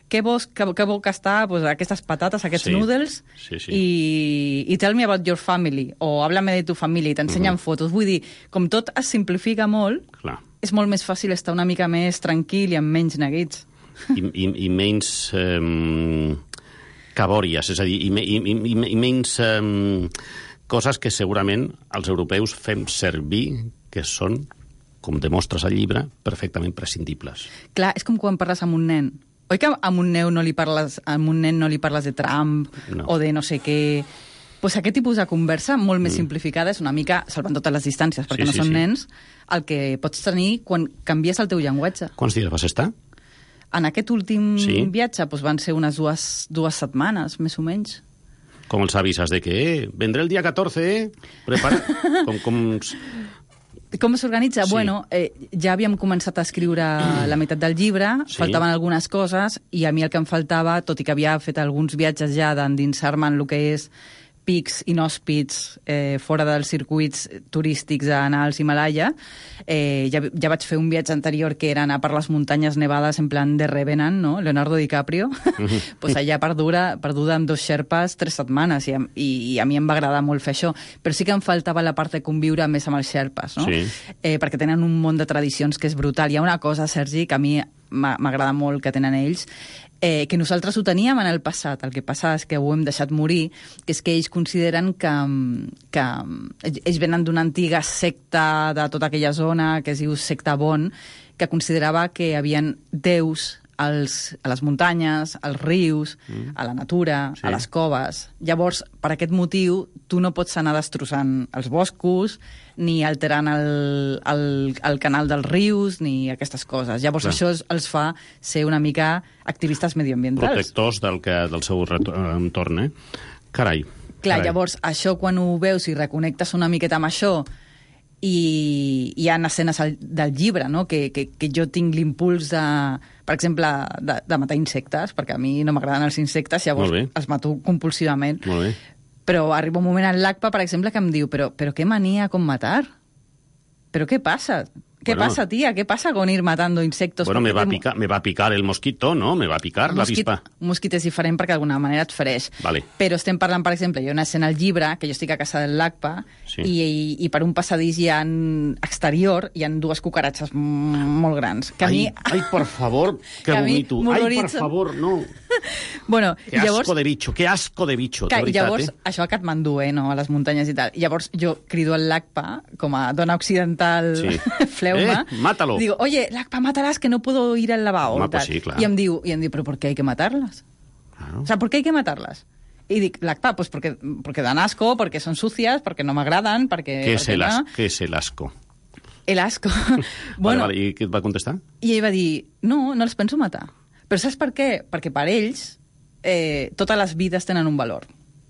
què vols que, que vol que està pues, aquestes patates, aquests Sí. noodles, Sí, sí. I, i tell me about your family, o háblame de tu família, i t'ensenyen Mhm. fotos. Vull dir, com tot es simplifica molt, Clar. és molt més fàcil estar una mica més tranquil i amb menys neguits. I, i, i menys eh, cabòries, és a dir, i, me- i, i, i menys eh, coses que segurament els europeus fem servir, que són, com demostres al llibre, perfectament prescindibles. Clar, és com quan parles amb un nen. Oi que amb un, neu no li parles, amb un nen no li parles de Trump No. o de no sé què? Pues aquest tipus de conversa, molt més Mm. simplificada, és una mica, salvant totes les distàncies, perquè Sí, no sí, són sí. nens, el que pots tenir quan canvies el teu llenguatge. Quants dies vas estar? En aquest últim Sí. viatge pues, van ser unes dues, dues setmanes, més o menys. Com els avises de que, eh, vendré el dia catorze, eh? Prepara... com, com... Com s'organitza? Sí. Bueno, eh, ja havíem començat a escriure la meitat del llibre, Sí. faltaven algunes coses, i a mi el que em faltava, tot i que havia fet alguns viatges ja d'endinsar-me en el que és pics inhòspits eh, fora dels circuits turístics d'anar als Himalaya, eh, ja, ja vaig fer un viatge anterior que era anar per les muntanyes nevades en plan de Revenant, no? Leonardo DiCaprio, pues allà perduda, perduda amb dos xerpes tres setmanes, i, a- i, i a mi em va agradar molt fer això, però sí que em faltava la part de conviure més amb els xerpes, no? Sí. eh, perquè tenen un món de tradicions que és brutal. Hi ha una cosa, Sergi, que a mi m'ha- m'agrada molt que tenen ells, eh, que nosaltres ho teníem en el passat, el que passa és que ho hem deixat morir, que és que ells consideren que, que ells- ells venen d'una antiga secta de tota aquella zona, que es diu secta Bon, que considerava que hi havia déus als, a les muntanyes, als rius, mm. a la natura, Sí. a les coves. Llavors, per aquest motiu, tu no pots anar destrossant els boscos, ni alterant el, el, el canal dels rius, ni aquestes coses. Llavors, Clar. això es- els fa ser una mica activistes medioambientals. Protectors del, que, del seu reto- entorn, eh? Carai. Clar, carai. llavors, això quan ho veus i reconnectes una miqueta amb això, i hi ha escenes al, del llibre, no? que, que, que jo tinc l'impuls de, per exemple, de, de matar insectes, perquè a mi no m'agraden els insectes, llavors Molt bé. els mato compulsivament. Molt bé. Però arriba un moment en l'A C P A, per exemple, que em diu però, però què mania con matar? ¿Pero qué pasa? ¿Qué Bueno. pasa, tía? ¿Qué pasa con ir matando insectos? Bueno, me Perquè va, a té- picar, me va a picar el mosquito, no? Me va a picar un la mosquit, avispa. un mosquit és diferent perquè d'alguna manera et fereix. Vale. Però estem parlant, per exemple, hi ha una escena al llibre, que jo estic a casa del L A C P A, Sí. i, i, i per un passadís hi ha exterior hi ha dues cucaratxes m- molt grans. Que a mi... Ai, ai, por favor, que que a mi vomito. Ai, por m'horroritza. favor, no. Bueno, Qué asco llavors... de bicho, qué asco de bicho, Que, de veritat, llavors, eh? això a Katmandú, eh, no? A les muntanyes i tal. Llavors jo crido al L A C P A, com a dona occidental Sí. fleuma. Eh, mátalo. Digo, oye, L A C P A, mátalas, que no puedo ir al lavabo. Home, y tal. pues sí, clar. Y em diu, y em diu, pero ¿por qué hay que matarlas? Claro. O sea, ¿por qué hay que matarlas? Y dic, L A C P A, pues porque, porque dan asco, porque son sucias, porque no m'agradan, perquè... ¿Qué es, perquè el no. asco? ¿Qué es el asco? El asco. Vale, bueno, vale, I què et va contestar? i ell va dir, no, no els penso matar. Però saps per què? Perquè per ells eh, totes les vides tenen un valor.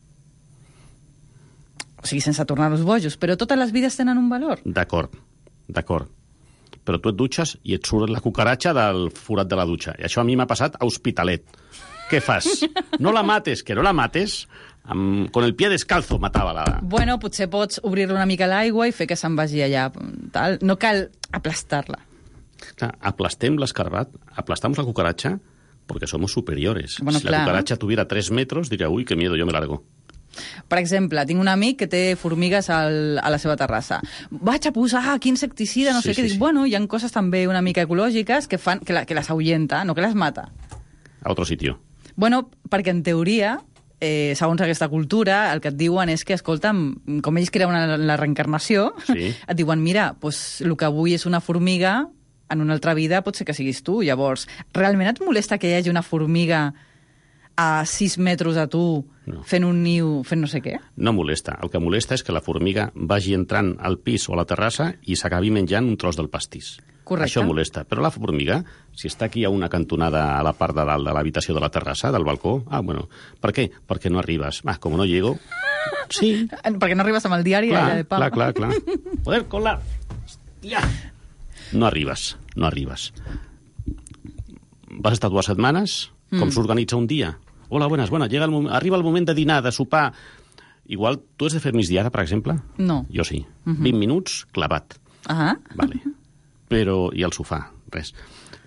O sigui, sense tornar-los bojos, però totes les vides tenen un valor. D'acord, d'acord. Però tu et dutxes i et surt la cucaratxa del forat de la dutxa. I això a mi m'ha passat a Hospitalet. Què fas? No la mates, que no la mates, amb, con el pie descalzo matava la... Bueno, potser pots obrir-li una mica l'aigua i fer que se'n vagi allà. Tal. No cal aplastar-la. Clar, aplastem l'escarbat, aplastamos la cucaracha porque somos superiores. Bueno, si clar. la cucaracha tuviera tres metros, diría, uy, qué miedo, yo me largo. Per exemple, tinc un amic que té formigues al, a la seva terrassa. Vaig a posar aquí insecticida, no Sí, sé què. sí, Dic, sí. bueno, hi ha coses també una mica ecològiques que fan que, la, que les ahuyenta, no que les mata. A otro sitio. Bueno, perquè en teoria, eh, segons aquesta cultura, el que et diuen és que, escolta, com ells creuen en la reencarnació, Sí. et diuen, mira, pues, el que avui és una formiga, en una altra vida pot ser que siguis tu. Llavors, realment et molesta que hi hagi una formiga a sis metres a tu No. fent un niu, fent no sé què? No molesta. El que molesta és que la formiga vagi entrant al pis o a la terrassa i s'acabi menjant un tros del pastís. Correcte. Això molesta. Però la formiga, si està aquí a una cantonada a la part de dalt de l'habitació de la terrassa, del balcó, ah, bueno, per què? Perquè no arribes. Ah, com no llego... Sí, Perquè no arribes amb el diari allà clar, de pau. clar, clar, clar. Poder colar. Hòstia. No arribes, no arribes. Vas estar dues setmanes? Com Mm. s'organitza un dia? Hola, buenas, bueno, llega el moment, arriba el moment de dinar, de sopar. Igual, tu has de fer migdiada, per exemple? No. Jo sí. Mhm. vint minuts, clavat. Ah, Vale. Però, i al sofà, res.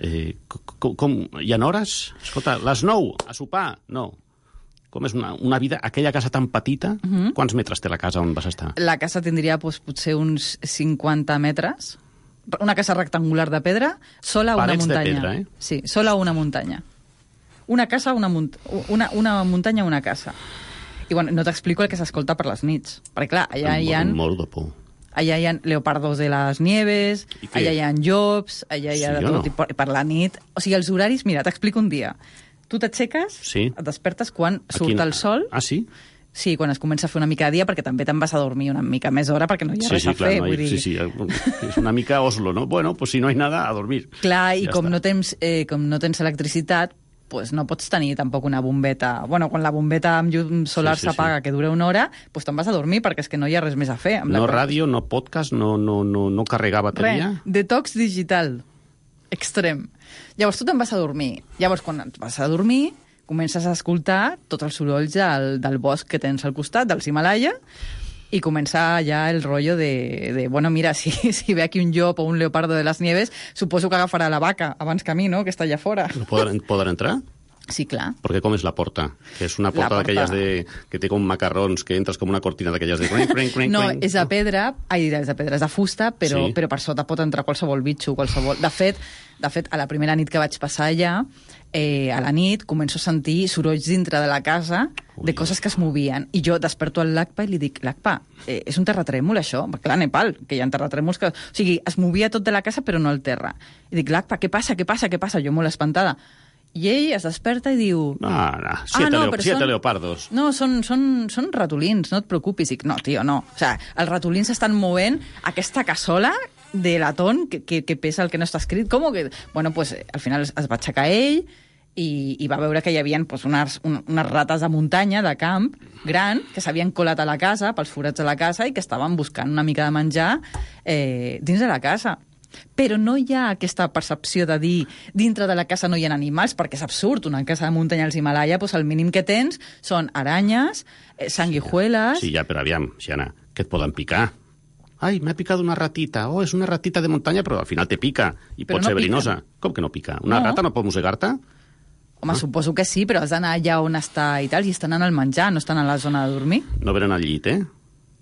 Eh, com, com, hi ha hores? Escolta, les nou, a sopar? No. Com és una, una vida... Aquella casa tan petita, uh-huh. Quants metres té la casa on vas estar? La casa tindria doncs, potser uns cinquanta metres. Una casa rectangular de pedra, sola a una muntanya. Parets de pedra, eh? Sí, sola a una muntanya. Una casa, una, munt una, una muntanya, una casa. I bueno, no t'explico el que s'escolta per les nits. Perquè clar, allà hi ha... Molt de por. Allà hi ha leopardos de les nieves, allà hi ha llops, allà hi ha sí de tot, no? i per, per la nit... O sigui, els horaris... Mira, t'explico un dia. Tu t'aixeques, sí. Et despertes quan Aquí... surt el sol... Ah, sí? Sí, quan es comença a fer una mica de dia, perquè també te'n vas a dormir una mica més hora, perquè no hi ha sí, res sí, a clar, fer. no hi, Vull dir... Sí, sí, és una mica Oslo, no? Bueno, pues si no hi ha nada, a dormir. Clar, i ja com està. no, tens, eh, com no tens electricitat, pues no pots tenir tampoc una bombeta... Bueno, quan la bombeta amb llum solar sí, sí, s'apaga, sí. Que dura una hora, pues te'n vas a dormir, perquè és que no hi ha res més a fer. Amb no la... ràdio, no podcast, no, no, no, no carregar bateria? Res, detox digital. Extrem. Llavors tu te'n vas a dormir. Llavors, quan et vas a dormir, comences a escoltar tots els sorolls del, del bosc que tens al costat, dels Himalaya, i comença ja el rotllo de, de bueno, mira, si, si ve aquí un llop o un leopardo de les nieves, suposo que agafarà la vaca abans que a mi, no?, que està allà fora. No poden, poden entrar? Sí, clar. Perquè com és la porta? Que és una porta, porta... d'aquelles de... que té com macarrons, que entres com una cortina d'aquelles de... Cring, cring, cring, no, cring. és de pedra, ai, és de pedra, és de fusta, però, sí. però per sota pot entrar qualsevol bitxo, qualsevol... De fet, de fet, a la primera nit que vaig passar allà, eh, a la nit començo a sentir sorolls dintre de la casa Ui. De coses que es movien. I jo desperto al Lacpa i li dic, Lacpa, eh, és un terratrèmol, això? Perquè clar, a Nepal, que hi ha terratrèmols que... O sigui, es movia tot de la casa, però no el terra. I dic, Lacpa, què passa, què passa, què passa? Jo molt espantada. I ell es desperta i diu... No, no, siete, ah, no, leo, siete són... leopardos. No, són, són, són ratolins, no et preocupis. Dic, no, tio, no. O sigui, els ratolins estan movent aquesta cassola de latón que, que, que pesa el que no està escrit. Com que...? Bueno, pues, al final es va aixecar ell i, i va veure que hi havia pues, unes, unes rates de muntanya, de camp, gran, que s'havien colat a la casa, pels forats de la casa, i que estaven buscant una mica de menjar eh, dins de la casa. Però no hi ha aquesta percepció de dir dintre de la casa no hi ha animals, perquè és absurd. Una casa de muntanya als Himalaya, doncs el mínim que tens són aranyes, eh, sanguijueles... Sí, ja, però aviam, Xiana, que et poden picar. Ai, m'ha picat una ratita. Oh, és una ratita de muntanya, però al final te pica i però pot no ser verinosa. pica. Com que no pica? Una no. rata no pot mossegar-te? Home, ah. suposo que sí, però has d'anar allà on està i tal, i estan en el menjar, no estan a la zona de dormir. No venen al llit, eh?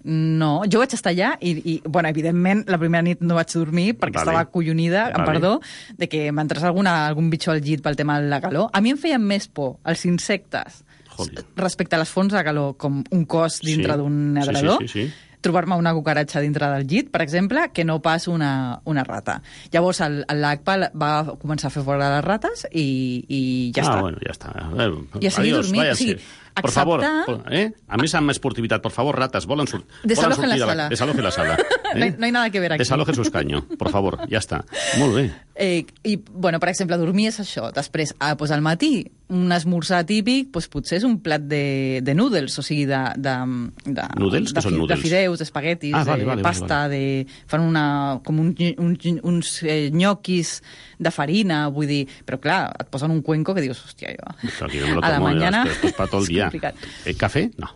No, jo vaig estar allà i, i bueno, evidentment, la primera nit no vaig dormir perquè vale. Estava acollonida, vale. perdó, de que m'entrés alguna, algun bitxo al llit pel tema de la calor. A mi em feien més por els insectes Joder. respecte a les fonts de calor, com un cos dintre sí. d'un nedrador. Sí, sí, sí, sí. Trobar-me una cucaratxa dintre del llit, per exemple, que no pas una, una rata. Llavors el, el Lacpa va començar a fer fora les rates i, i ja ah, està. Ah, bueno, ja està. Eh, I a seguir adiós, dormint. O sigui, por acceptar... favor, eh? A més, amb esportivitat, por favor, ratas, volen, sur Desalojen volen sortir la de sala. la... Desalojen la sala. Eh? No, hay, no hay nada que ver aquí. Desalojen su escaño, por favor, ja està. Molt bé. Eh, I, bueno, per exemple, dormir és això. Després, ah, pues al matí, un esmorzar típic, pues potser és un plat de, de noodles, o sigui, de... de, de noodles? De, Què són noodles? De fideus, d'espaguetis, ah, vale, de vale, pasta, vale, vale. de... Fan una, com un, un, uns eh, nyoquis de farina, vull dir... Però clar, et posen un cuenco que dius, hòstia, jo... Aquí no me lo a la tomo, mañana... Esto es para todo el día. Eh, cafè? No.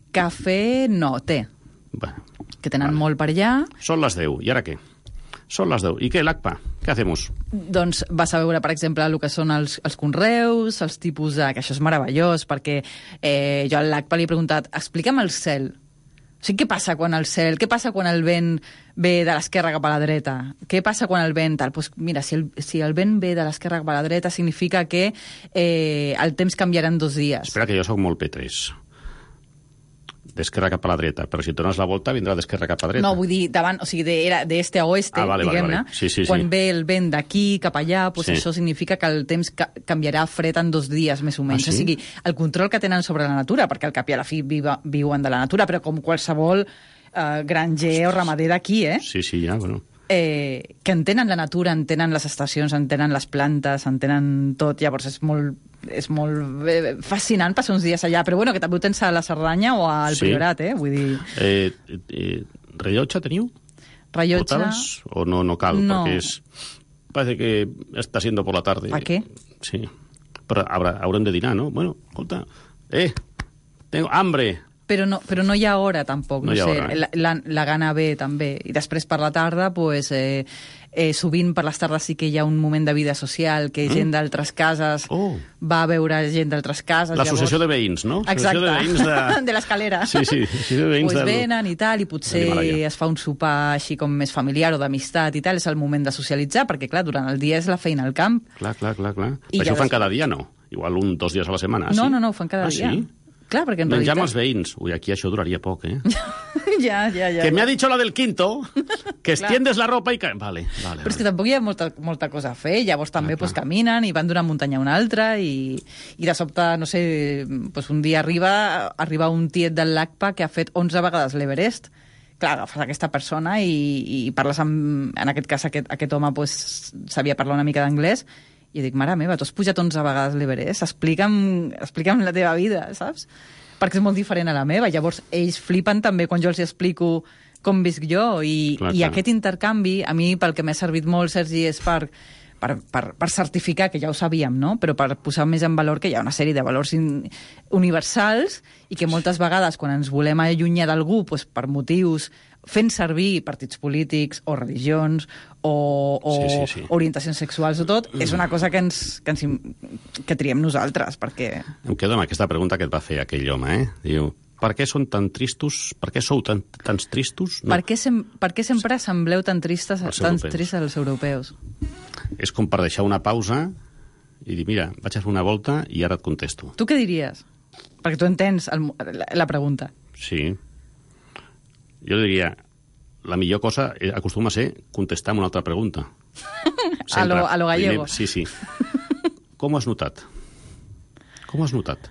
Cafè no, té. Bueno, que tenen vale. molt per allà. Són les deu, i ara què? Són les deu. I què, l'A C P A? Què hacemos? Doncs vas a veure, per exemple, el que són els, els conreus, els tipus de... que això és meravellós, perquè eh, jo a l'A C P A li he preguntat, explica'm el cel. O sigui, què passa quan el cel... Què passa quan el vent ve de l'esquerra cap a la dreta? Què passa quan el vent... Tal? Pues mira, si el, si el vent ve de l'esquerra cap a la dreta, significa que eh, el temps canviarà en dos dies. Espera, que jo sóc molt P tres. D'esquerra cap a la dreta, però si dones la volta vindrà d'esquerra cap a dreta. No, vull dir, davant, o sigui, de, era d'este a oeste, ah, vale, diguem-ne. Vale, vale. Sí, sí, quan sí. ve el vent d'aquí cap allà, pues sí. Això significa que el temps ca canviarà fred en dos dies, més o menys. Ah, sí? O sigui, el control que tenen sobre la natura, perquè al cap i a la fi viva, viuen de la natura, però com qualsevol eh, granger o ramader d'aquí, eh? Sí, sí, ja, bueno. Eh, que entenen la natura, entenen les estacions, entenen les plantes, entenen tot. Llavors és molt, és molt eh, fascinant passar uns dies allà. Però bueno, que també ho tens a la Cerdanya o al sí. Priorat, eh? Vull dir... Eh, eh, rellotge teniu? Rellotge... Portades? O no, no cal? No. Perquè és... Parece que está siendo por la tarde. ¿A qué? Sí. Però habrá, haurem de dinar, ¿no? Bueno, escolta... Eh, tengo hambre... Però no, però no hi ha hora, tampoc. No No, hi ha sé, hora, eh? la, la, la gana bé, també. I després, per la tarda, pues, eh, eh, sovint per les tardes sí que hi ha un moment de vida social, que Mm. gent d'altres cases Oh. va a veure gent d'altres cases. L'associació llavors... de veïns, no? Exacte, L'associació de veïns de... de l'escalera. Sí, sí, l'associació de veïns pues del... venen i tal, i potser de l'Himalaya. es fa un sopar així com més familiar o d'amistat i tal, és el moment de socialitzar, perquè, clar, durant el dia és la feina al camp. Clar, clar, clar, clar. I Però això ja ho fan des- cada dia, no? Igual un, dos dies a la setmana, no, sí? no, no, ho fan cada ah, dia. Sí? Clar, perquè en Menjar amb realitat... els veïns. Ui, aquí això duraria poc, eh? ja, ja, ja. que ja. me ha dicho la del quinto, que extiendes la ropa i... Que... Vale, vale. Però és que vale. tampoc hi ha molta, molta cosa a fer, llavors també Clar, pues, clar. caminen i van d'una muntanya a una altra i, i de sobte, no sé, pues, un dia arriba, arriba un tiet del L A C P A que ha fet onze vegades l'Everest. Clar, agafes aquesta persona i, i parles amb... En aquest cas, aquest, aquest home pues, sabia parlar una mica d'anglès i jo dic, mare meva, tu has pujat onze vegades l'Everest, explica'm, explica'm la teva vida, saps? Perquè és molt diferent a la meva. Llavors, ells flipen també quan jo els explico com visc jo i, Clar, i clar. aquest intercanvi, a mi pel que m'ha servit molt, Sergi, és per, per, per, per certificar, que ja ho sabíem, no? Però per posar més en valor que hi ha una sèrie de valors in, universals i que moltes vegades quan ens volem allunyar d'algú doncs, per motius fent servir partits polítics o religions o, o Sí, sí, sí. orientacions sexuals o tot, és una cosa que ens, que ens que triem nosaltres, perquè... Em quedo amb aquesta pregunta que et va fer aquell home, eh? Diu, per què són tan tristos? Per què sou tan, tants tristos? Per, què sem per què sempre sembleu tan tristes, Els tan europeus. tristes els europeus? És com per deixar una pausa i dir, mira, vaig a fer una volta i ara et contesto. Tu què diries? Perquè tu entens el, la, la pregunta. Sí. Jo diria, la millor cosa eh, acostuma a ser contestar amb una altra pregunta. A lo- a lo gallego. Primer, sí, sí. Com ho has notat? Com ho has notat?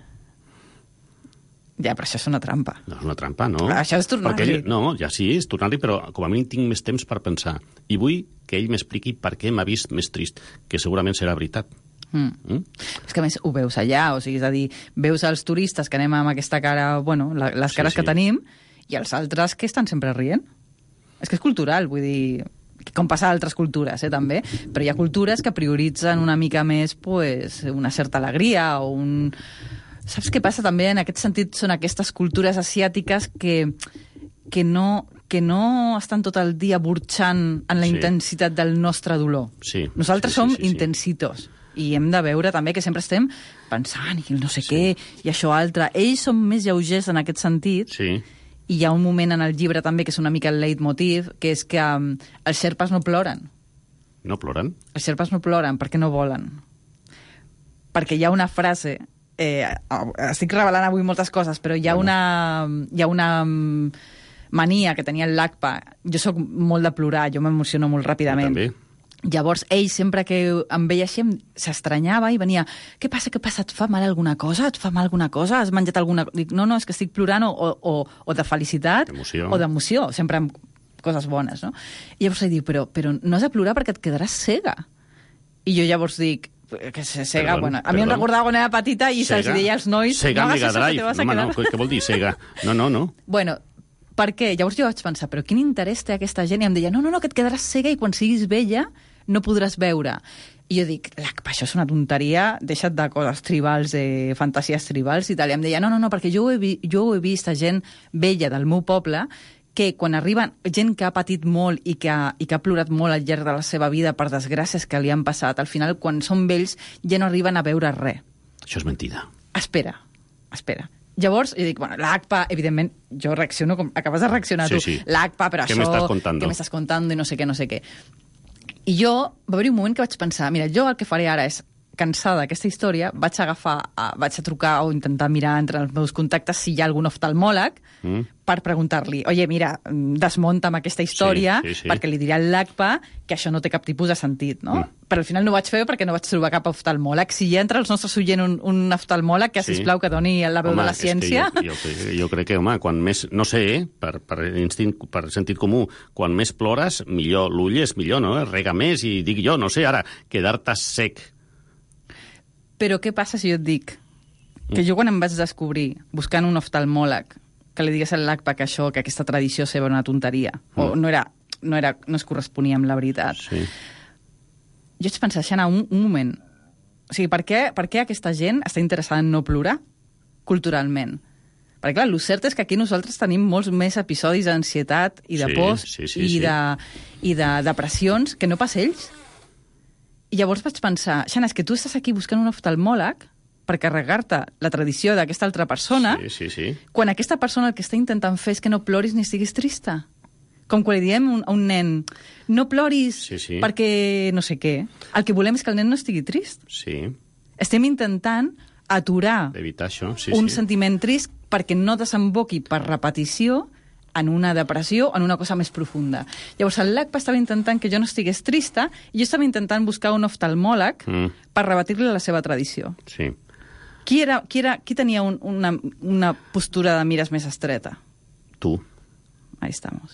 Ja, però això és una trampa. No és una trampa, no? Clar, això és tornar-li. Perquè ell- No, ja sí, és tornar-li, però com a mínim tinc més temps per pensar. I vull que ell m'expliqui per què m'ha vist més trist, que segurament serà veritat. Mm. Mm? És que a més ho veus allà, o sigui, és a dir, veus els turistes que anem amb aquesta cara, bueno, la, les Sí, cares sí. que tenim, i els altres que estan sempre rient. És que és cultural, vull dir, com passa a altres cultures, eh, també, però hi ha cultures que prioritzen una mica més pues, una certa alegria o un... Saps què passa també? En aquest sentit són aquestes cultures asiàtiques que, que, no, que no estan tot el dia burxant en la Sí. intensitat del nostre dolor. Sí, Nosaltres sí, sí, som sí, sí. intensitos i hem de veure també que sempre estem pensant i no sé sí. què, i això altre. Ells són més lleugers en aquest sentit. Sí. I hi ha un moment en el llibre també que és una mica el leitmotiv, que és que um, els xerpes no ploren. No ploren? Els xerpes no ploren perquè no volen. Perquè hi ha una frase... Eh, estic revelant avui moltes coses, però hi ha Bueno. una... Hi ha una um, mania que tenia el L A C P A. Jo sóc molt de plorar, jo m'emociono molt ràpidament. També. Llavors, ell, sempre que em veia així, em- s'estranyava i venia, què passa, què passa, et fa mal alguna cosa? Et fa mal alguna cosa? Has menjat alguna cosa? Dic, no, no, és que estic plorant o, o, o de felicitat D'emoció. o d'emoció, sempre amb coses bones, no? I llavors li diu, però, però no has de plorar perquè et quedaràs cega. I jo llavors dic, que se cega, Perdón, bueno, a mi em perdón. recordava quan era petita i se'ls deia als nois, Sega no hagas Mega eso que Drive. te vas a Home, quedar... no, què vol dir Sega? No, no, no. Bueno, per què? Llavors jo vaig pensar, però quin interès té aquesta gent? I em deia, no, no, no, que et quedaràs cega i quan siguis vella no podràs veure. I jo dic, L A C P A, això és una tonteria, deixa't de coses tribals, de fantasies tribals i tal. I em deia, no, no, no, perquè jo ho he, vi jo ho he vist a gent vella del meu poble que quan arriben gent que ha patit molt i que ha, i que ha plorat molt al llarg de la seva vida per desgràcies que li han passat, al final, quan són vells, ja no arriben a veure res. Això és mentida. Espera, espera. Llavors, jo dic, bueno, l'A C P A, evidentment, jo reacciono com acabes de reaccionar Sí, tu. sí. L'A C P A, però ¿Qué això... me estás contando? Què m'estàs contando? I no sé què, no sé què. I jo, va haver un moment que vaig pensar, mira, jo el que faré ara és, cansada d'aquesta història, vaig a agafar, a, vaig a trucar o intentar mirar entre els meus contactes si hi ha algun oftalmòleg Mm. per preguntar-li, oye, mira, desmunta'm aquesta història, Sí, sí, sí. perquè li diré al L A C P A que això no té cap tipus de sentit, no? Mm. Però al final no ho vaig fer perquè no vaig trobar cap oftalmòleg. Si hi ha entre els nostres oient un, un oftalmòleg, que, Sí. sisplau, que doni la veu Home, de la és que ciència... Jo, jo, crec- jo crec que, home, quan més... No sé, eh, per, per, instint, per sentit comú, quan més plores, millor. L'ull és millor, no? Rega més i dic jo, no sé, ara, quedar-te sec. Però què passa si jo et dic que jo quan em vaig descobrir, buscant un oftalmòleg, que li digués al L A C P A que això, que aquesta tradició seva era una tonteria, o Mm. no, era, no, era, no es corresponia amb la veritat, Sí. jo vaig pensar, Xana, un, un moment. O sigui, per què, per què aquesta gent està interessada en no plorar culturalment? Perquè, clar, el cert és que aquí nosaltres tenim molts més episodis d'ansietat i de Sí, pors sí, sí, i, sí. de, i de depressions que no pas ells. I llavors vaig pensar, Xana, és que tu estàs aquí buscant un oftalmòleg per carregar-te la tradició d'aquesta altra persona, Sí, sí, sí. quan aquesta persona el que està intentant fer és que no ploris ni estiguis trista. Com quan li diem un- a un nen, no ploris Sí, sí. perquè no sé què. El que volem és que el nen no estigui trist. Sí, Estem intentant aturar evitar això, sí, un sí. sentiment trist perquè no desemboqui per repetició en una depressió, en una cosa més profunda. Llavors, el L A C P A estava intentant que jo no estigués trista i jo estava intentant buscar un oftalmòleg Mm, per rebatir-li la seva tradició. sí. Qui, era, qui, era, qui tenia un, una, una postura de mires més estreta? Tu. Ahí estamos.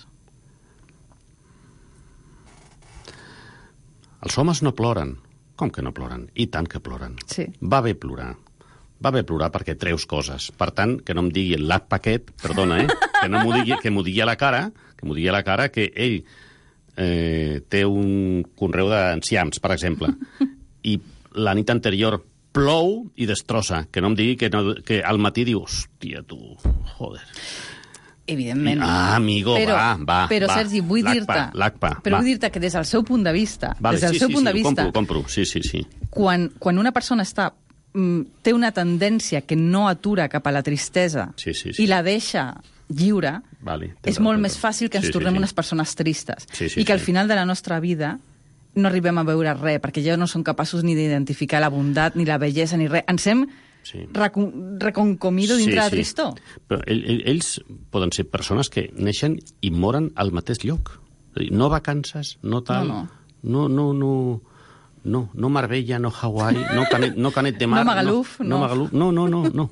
Els homes no ploren. Com que no ploren? I tant que ploren. Sí. Va bé plorar. Va bé plorar perquè treus coses. Per tant, que no em digui el L A C paquet, perdona, eh? Que no m'ho digui, que m'ho digui a la cara, que m'ho digui a la cara que ell eh, té un conreu d'enciams, per exemple, i la nit anterior plou i destrossa. Que no em digui que, no, que al matí diu, hòstia, tu, joder. Evidentment. Ah, amigo, però, va, va. Però, va. Sergi, vull L A C P A, dir-te... L A C P A, Però va. vull dir-te que des del seu punt de vista, Vale, des del sí, seu sí, punt sí, de vista, compro, compro. Sí, sí, sí. quan, quan una persona està, mm, té una tendència que no atura cap a la tristesa Sí, sí, sí. i la deixa lliure, Vale, és molt més fàcil que ens Sí, sí, tornem sí. unes persones tristes. Sí, sí, I que al sí. final de la nostra vida no arribem a veure res, perquè ja no som capaços ni d'identificar la bondat, ni la bellesa, ni res. Ens hem Sí. recon reconcomido dintre la tristor. Però ell, ell, ells poden ser persones que neixen i moren al mateix lloc. És a dir, no vacances, no tal... No, no, no, no, no, no Marbella, no Hawaii, no Canet, no Canet de Mar... No Magaluf, no. no. No, Magaluf, no, no, no. no.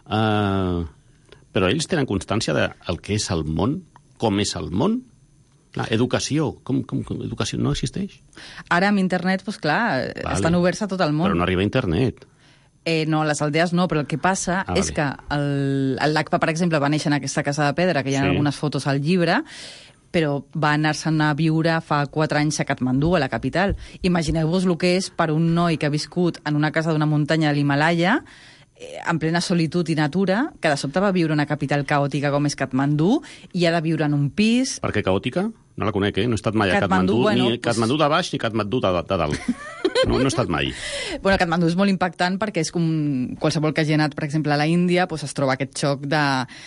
Uh, però ells tenen constància del que és el món, com és el món. La educació, com, com, com educació no existeix. Ara amb internet, doncs clar, Vale. estan oberts a tot el món. Però no arriba a internet. Eh, no, a les aldees no, però el que passa Ah, és vale. que el, el L A C P A, per exemple, va néixer en aquesta casa de pedra, que hi ha Sí. algunes fotos al llibre, però va anar-se'n a viure fa quatre anys a Katmandú, a la capital. Imagineu-vos el que és per un noi que ha viscut en una casa d'una muntanya de l'Himalaya, eh, en plena solitud i natura, que de sobte va viure una capital caòtica com és Katmandú, i ha de viure en un pis... Per què caòtica? No la conec, eh? No he estat mai a Katmandú, Katmandú, bueno, ni pues- Katmandú de baix ni Katmandú de, de dalt. No, no he estat mai. Bueno, Katmandú és molt impactant perquè és com qualsevol que hagi anat, per exemple, a la Índia, doncs es troba aquest xoc de,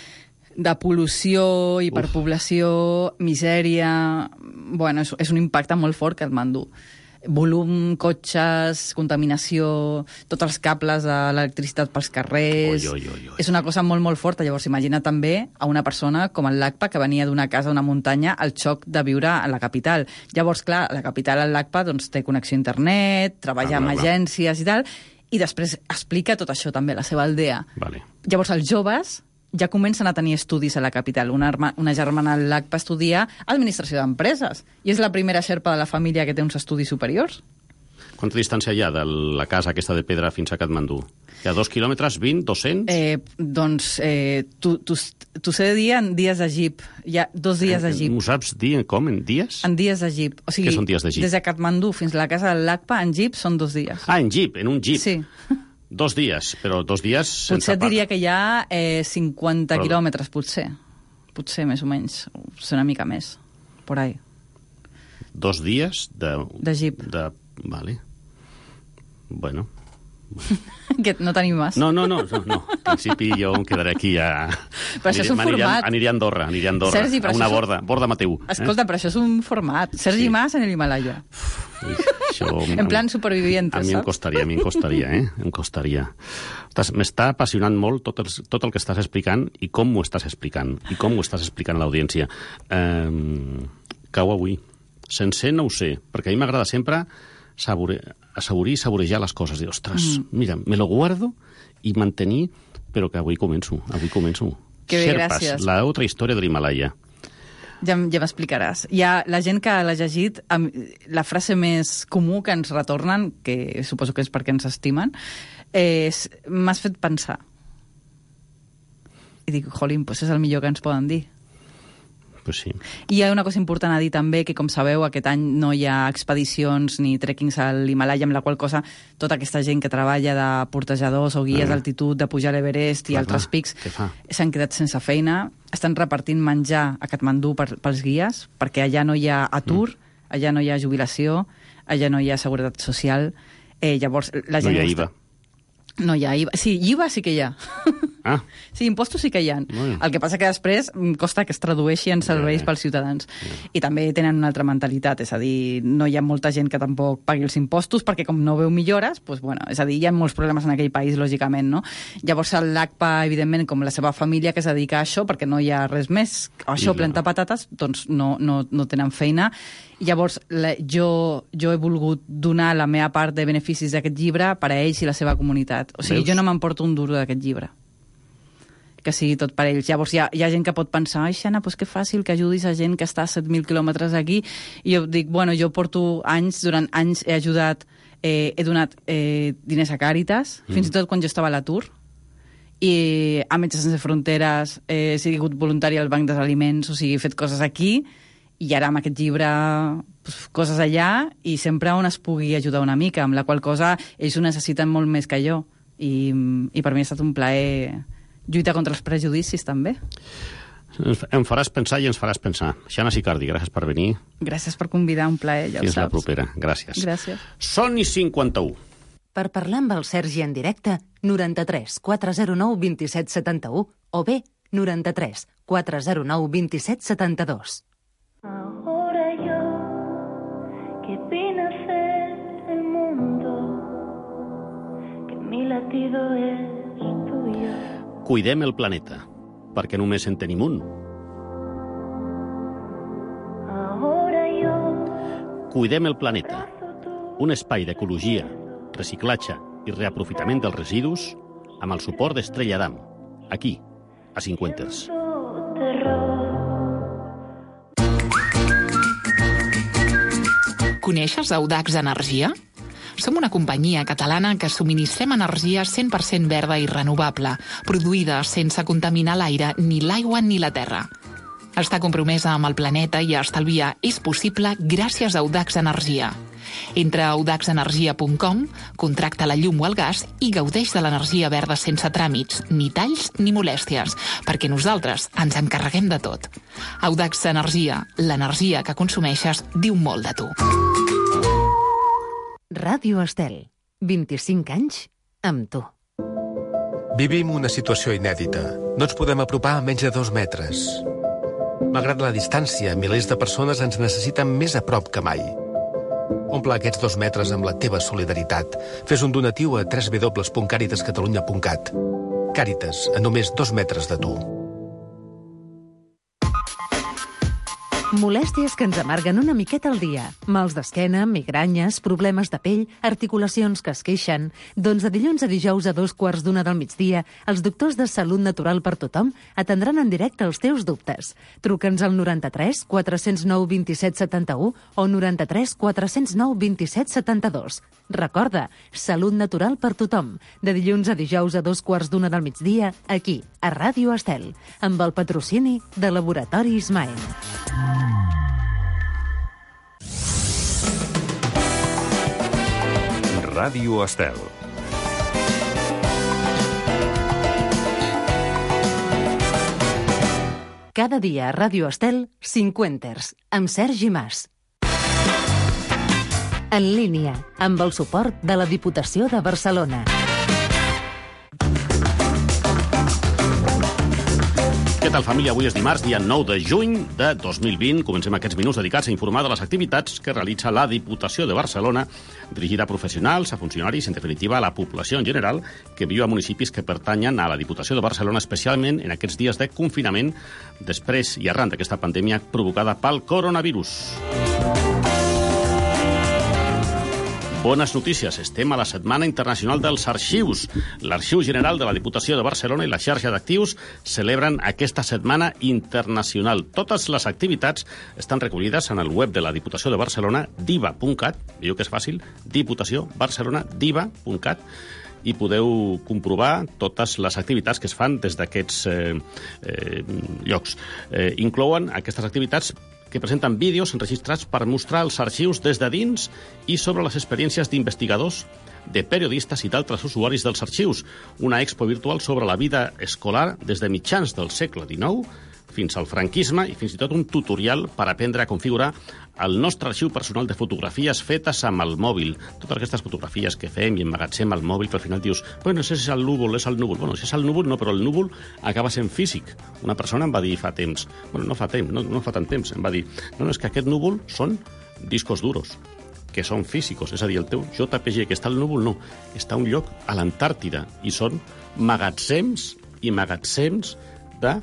de pol·lució, hiperpoblació, misèria... Bueno, és, és un impacte molt fort, Katmandú. Volum, cotxes, contaminació, tots els cables de l'electricitat pels carrers... Oi, oi, oi, oi. És una cosa molt, molt forta. Llavors, imagina també a una persona com el L A C P A, que venia d'una casa a una muntanya, el xoc de viure a la capital. Llavors, clar, a la capital el L A C P A doncs, té connexió a internet, treballa Ah, amb clar, clar. agències i tal, i després explica tot això també a la seva aldea. Vale. Llavors, els joves ja comencen a tenir estudis a la capital. Una, arma, una germana del L A C P A estudia Administració d'Empreses i és la primera xerpa de la família que té uns estudis superiors. Quanta distància hi ha de la casa aquesta de pedra fins a Katmandú? Hi ha dos quilòmetres, vint, dos-cents? Eh, doncs eh, tu, tu, tu sé de dir en dies de jeep. Hi ha dos dies de jeep. M'ho saps dir com, en dies? En dies de jeep. O sigui, Què són dies de jeep? des de Katmandú fins a la casa del L A C P A en jeep són dos dies. Ah, en jeep, en un jeep. Sí. Dos dies, però dos dies sense Potser et diria que hi ha eh, cinquanta Però- quilòmetres, potser. Potser, més o menys. Potser una mica més. Por ahí. Dos dies de... De jeep. De... Vale. Bueno. Que no tenim més. No, no, no, no, no. En principi jo em quedaré aquí a... Però això és un Aniré- format. Aniré a Andorra, aniré a Andorra, Sergi, però a una això és un- borda, borda Mateu. Escolta, però això és un format. Sergi Sí. Mas en l'Himalaya. Eh? Això, En plan superviviente, A mi em saps? costaria, a mi em costaria, eh? Em costaria. Estàs- M'està apassionant molt tot el, tot el que estàs explicant i com m'ho estàs explicant, i com ho estàs explicant a l'audiència. Um, cau avui. Sencer no ho sé, perquè a mi m'agrada sempre sabore, assaborir i saborejar les coses. Dir, ostres, mm. mira, me lo guardo i mantenir, però que avui començo, avui començo. Que bé, Sherpas, gràcies. la otra història de l'Himalaya. Ja, m- ja m'explicaràs. Hi ha la gent que l'ha llegit, amb la frase més comú que ens retornen, que suposo que és perquè ens estimen, és m'has fet pensar. I dic, jolín, doncs és el millor que ens poden dir. pues sí. I hi ha una cosa important a dir també, que com sabeu, aquest any no hi ha expedicions ni trekkings a l'Himalaya, amb la qual cosa tota aquesta gent que treballa de portejadors o guies d'altitud, de pujar a l'Everest i altres pics, s'han quedat sense feina. Estan repartint menjar a Katmandú per, pels guies, perquè allà no hi ha atur, mm. allà no hi ha jubilació, allà no hi ha seguretat social. Eh, llavors, la gent no hi ha I V A. No hi ha I V A. Sí, I V A sí que hi ha. Ah. Sí, impostos sí que hi ha. El que passa que després costa que es tradueixi en serveis yeah. pels ciutadans. Yeah. I també tenen una altra mentalitat, és a dir, no hi ha molta gent que tampoc pagui els impostos, perquè com no veu millores, doncs, bueno, és a dir, hi ha molts problemes en aquell país, lògicament, no? Llavors l'A C P A, evidentment, com la seva família que es dedica a això, perquè no hi ha res més, a això, plantar patates, doncs no, no, no tenen feina. Llavors, la, jo, jo he volgut donar la meva part de beneficis d'aquest llibre per a ells i la seva comunitat. O sigui, Veus? Jo no m'emporto un duro d'aquest llibre. Que sigui tot per ells. Llavors hi ha, hi ha gent que pot pensar, ai, Xana, doncs que fàcil que ajudis a gent que està a set mil quilòmetres aquí. I jo dic, bueno, jo porto anys, durant anys he ajudat, eh, he donat eh, diners a Càritas, mm. fins i tot quan jo estava a l'atur, i a Metges Sense Fronteres he sigut voluntari al Banc dels Aliments, o sigui, he fet coses aquí, i ara amb aquest llibre pues, coses allà, i sempre on es pugui ajudar una mica, amb la qual cosa ells ho necessiten molt més que jo, i, i per mi ha estat un plaer lluitar contra els prejudicis també. Em faràs pensar i ens faràs pensar. Xana Sicardi, gràcies per venir. Gràcies per convidar, un plaer, ja ho Fins saps. la propera, gràcies. Gràcies. Són i cinquanta-u. Per parlar amb el Sergi en directe, noranta-tres quatre zero nou vint-i-set setanta-u o bé noranta-tres quatre zero nou vint-i-set setanta-dos. Ahora yo, que vine a ser el mundo, que mi latido es tuyo. Cuidem el planeta, perquè només en tenim un. Ahora yo, Cuidem el planeta, un espai d'ecologia, reciclatge i reaprofitament dels residus amb el suport d'Estrella Damm, aquí, a Cinquenters. Coneixes Audax Energia? Som una companyia catalana que subministrem energia cent per cent verda i renovable, produïda sense contaminar l'aire, ni l'aigua ni la terra. Estar compromesa amb el planeta i estalviar és possible gràcies a Audax Energia. Entra a audax energia punt com, contracta la llum o el gas i gaudeix de l'energia verda sense tràmits, ni talls ni molèsties, perquè nosaltres ens encarreguem de tot. Audax Energia, l'energia que consumeixes diu molt de tu. Ràdio Estel, vint-i-cinc anys amb tu. Vivim una situació inèdita. No ens podem apropar a menys de dos metres. Malgrat la distància, milers de persones ens necessiten més a prop que mai. Omple aquests dos metres amb la teva solidaritat. Fes un donatiu a w w w punt càritas catalunya punt cat. Càritas, a només dos metres de tu. Molèsties que ens amarguen una miqueta al dia. Mals d'esquena, migranyes, problemes de pell, articulacions que es queixen. Doncs de dilluns a dijous a dos quarts d'una del migdia, els doctors de Salut Natural per Tothom atendran en directe els teus dubtes. Truca'ns al noranta-tres quatre zero nou vint-i-set setanta-u o noranta-tres quatre zero nou vint-i-set setanta-dos. Recorda, Salut Natural per Tothom. De dilluns a dijous a dos quarts d'una del migdia, aquí, a Ràdio Estel, amb el patrocini de Laboratori Ismael. Ràdio Estel. Cada dia a Ràdio Estel, Cinquenters, amb Sergi Mas. En línia, amb el suport de la Diputació de Barcelona. Què tal, família? Avui és dimarts, dia nou de juny de dos mil vint. Comencem aquests minuts dedicats a informar de les activitats que realitza la Diputació de Barcelona, dirigida a professionals, a funcionaris, en definitiva a la població en general, que viu a municipis que pertanyen a la Diputació de Barcelona, especialment en aquests dies de confinament, després i arran d'aquesta pandèmia provocada pel coronavirus. Bones notícies. Estem a la Setmana Internacional dels Arxius. L'Arxiu General de la Diputació de Barcelona i la xarxa d'actius celebren aquesta Setmana Internacional. Totes les activitats estan recollides en el web de la Diputació de Barcelona, diva punt cat. Veieu que és fàcil? Diputació Barcelona, diva punt cat. i podeu comprovar totes les activitats que es fan des d'aquests eh, eh, llocs. Eh, inclouen aquestes activitats que presenten vídeos enregistrats per mostrar els arxius des de dins i sobre les experiències d'investigadors, de periodistes i d'altres usuaris dels arxius. Una expo virtual sobre la vida escolar des de mitjans del segle dinou fins al franquisme i fins i tot un tutorial per aprendre a configurar el nostre arxiu personal de fotografies fetes amb el mòbil. Totes aquestes fotografies que fem i emmagatzem al mòbil, però al final dius, bueno, no sé si és el núvol, és el núvol. Bueno, si és el núvol, no, però el núvol acaba sent físic. Una persona em va dir fa temps, bueno, no fa temps, no, no fa tant temps, em va dir, no, no, és que aquest núvol són discos duros, que són físicos, és a dir, el teu J P G que està al núvol, no, està a un lloc a l'Antàrtida, i són magatzems i magatzems de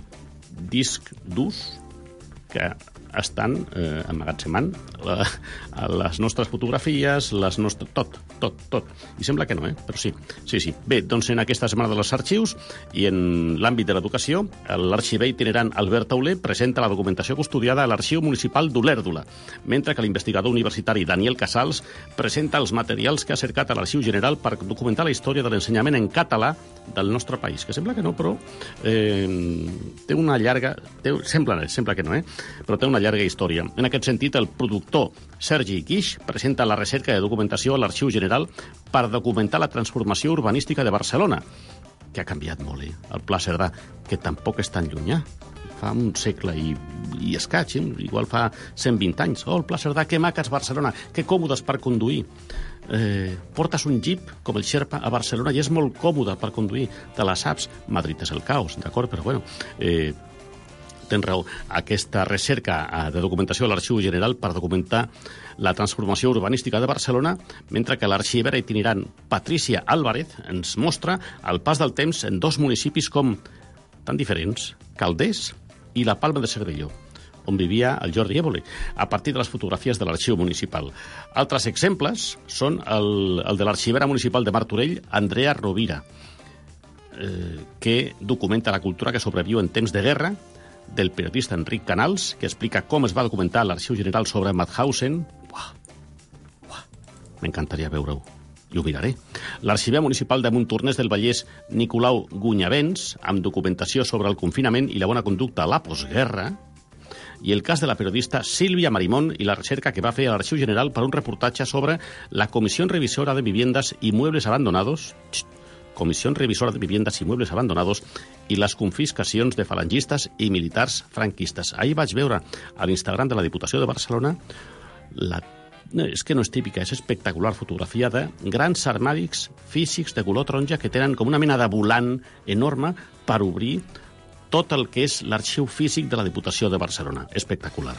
disc durs que estan eh, emmagatzemant la, les nostres fotografies, les nostres... tot, tot, tot. I sembla que no, eh? Però sí, sí, sí. Bé, doncs en aquesta setmana dels arxius i en l'àmbit de l'educació, l'arxiver itinerant Albert Tauler presenta la documentació custodiada a l'Arxiu Municipal d'Olèrdola, mentre que l'investigador universitari Daniel Casals presenta els materials que ha cercat a l'Arxiu General per documentar la història de l'ensenyament en català del nostre país, que sembla que no, però eh, té una llarga... Té, sembla, sembla que no, eh? Però té una llarga història. En aquest sentit, el productor Sergi Guix presenta la recerca de documentació a l'Arxiu General per documentar la transformació urbanística de Barcelona, que ha canviat molt, eh? El Pla Cerdà, que tampoc és tan llunyà. Fa un segle i, i escaig, eh? Igual fa cent vint anys. Oh, el Pla Cerdà, que maca és Barcelona, que còmodes per conduir. Eh, portes un jeep com el Sherpa a Barcelona i és molt còmode per conduir. Te la saps. Madrid és el caos, d'acord? Però bueno... Eh, tens raó, aquesta recerca de documentació a l'Arxiu General per documentar la transformació urbanística de Barcelona, mentre que l'arxivera itinerant Patricia Álvarez ens mostra el pas del temps en dos municipis com tan diferents, Calders i la Palma de Cervelló, on vivia el Jordi Évole, a partir de les fotografies de l'arxiu municipal. Altres exemples són el, el de l'arxivera municipal de Martorell, Andrea Rovira, eh, que documenta la cultura que sobreviu en temps de guerra, del periodista Enric Canals, que explica com es va documentar l'Arxiu General sobre Mauthausen. Uah, uah, m'encantaria veure-ho. I ho miraré. L'arxiver municipal de Montornès del Vallès, Nicolau Gunyavents, amb documentació sobre el confinament i la bona conducta a la postguerra, i el cas de la periodista Sílvia Marimón i la recerca que va fer a l'Arxiu General per un reportatge sobre la Comissió Revisora de Viviendas y Muebles Abandonados, Comissió Revisora de Viviendas y Muebles Abandonados, i les confiscacions de falangistes i militars franquistes. Ahir vaig veure a l'Instagram de la Diputació de Barcelona la... No, és que no és típica, és espectacular fotografia de grans armaris físics de color taronja que tenen com una mena de volant enorme per obrir tot el que és l'arxiu físic de la Diputació de Barcelona. Espectacular.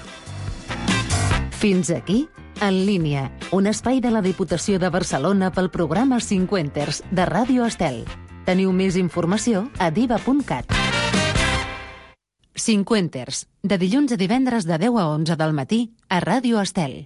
Fins aquí, En línia, un espai de la Diputació de Barcelona pel programa Cinquenters de Ràdio Estel. Teniu més informació a diva punt cat. Cinquenters, de dilluns a divendres de deu a onze del matí a Ràdio Estel.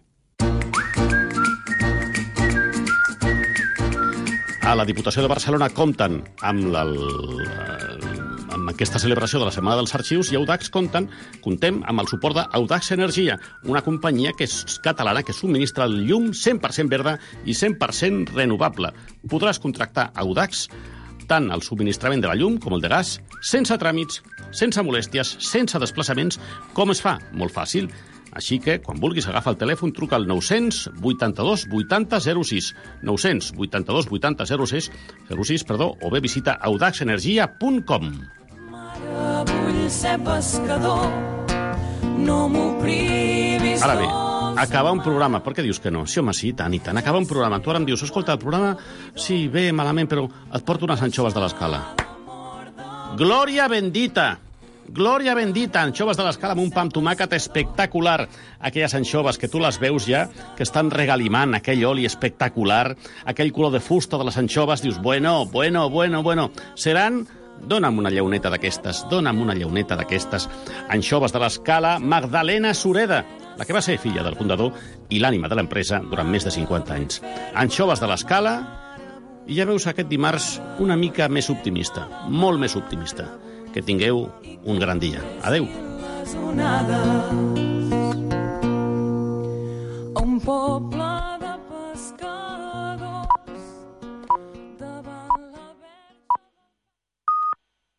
A la Diputació de Barcelona compten amb, la, amb aquesta celebració de la Setmana dels Arxius i Audax compten, comptem amb el suport d'Audax Energia, una companyia que és catalana que subministra el llum cent per cent verda i cent per cent renovable. Podràs contractar Audax tant el subministrament de la llum com el de gas, sense tràmits, sense molèsties, sense desplaçaments. Com es fa? Molt fàcil. Així que, quan vulguis, agafa el telèfon, truca al nou-cents vuitanta-dos vuitanta zero sis, nou-cents vuitanta-dos vuitanta zero sis, zero sis, perdó, o bé visita audax energia punt com. Mare, vull ser pescador, no m'ho privis. Ara bé, acabar un programa, per què dius que no? Sí, home, sí, tant i tant. Acabar un programa. Tu ara em dius, escolta, el programa, sí, bé, malament, però et porto unes anxoves de l'Escala. Glòria bendita! Glòria bendita, anxoves de l'Escala amb un pa amb tomàquet espectacular. Aquelles anxoves que tu les veus ja, que estan regalimant aquell oli espectacular, aquell color de fusta de les anxoves, dius, bueno, bueno, bueno, bueno. Seran... Dóna'm una llauneta d'aquestes, dóna'm una llauneta d'aquestes. Anxoves de l'Escala, Magdalena Sureda, la que va ser filla del fundador i l'ànima de l'empresa durant més de cinquanta anys. Anxoves de l'Escala, i ja veus aquest dimarts una mica més optimista, molt més optimista. Que tingueu un gran dia. Adeu. Un poble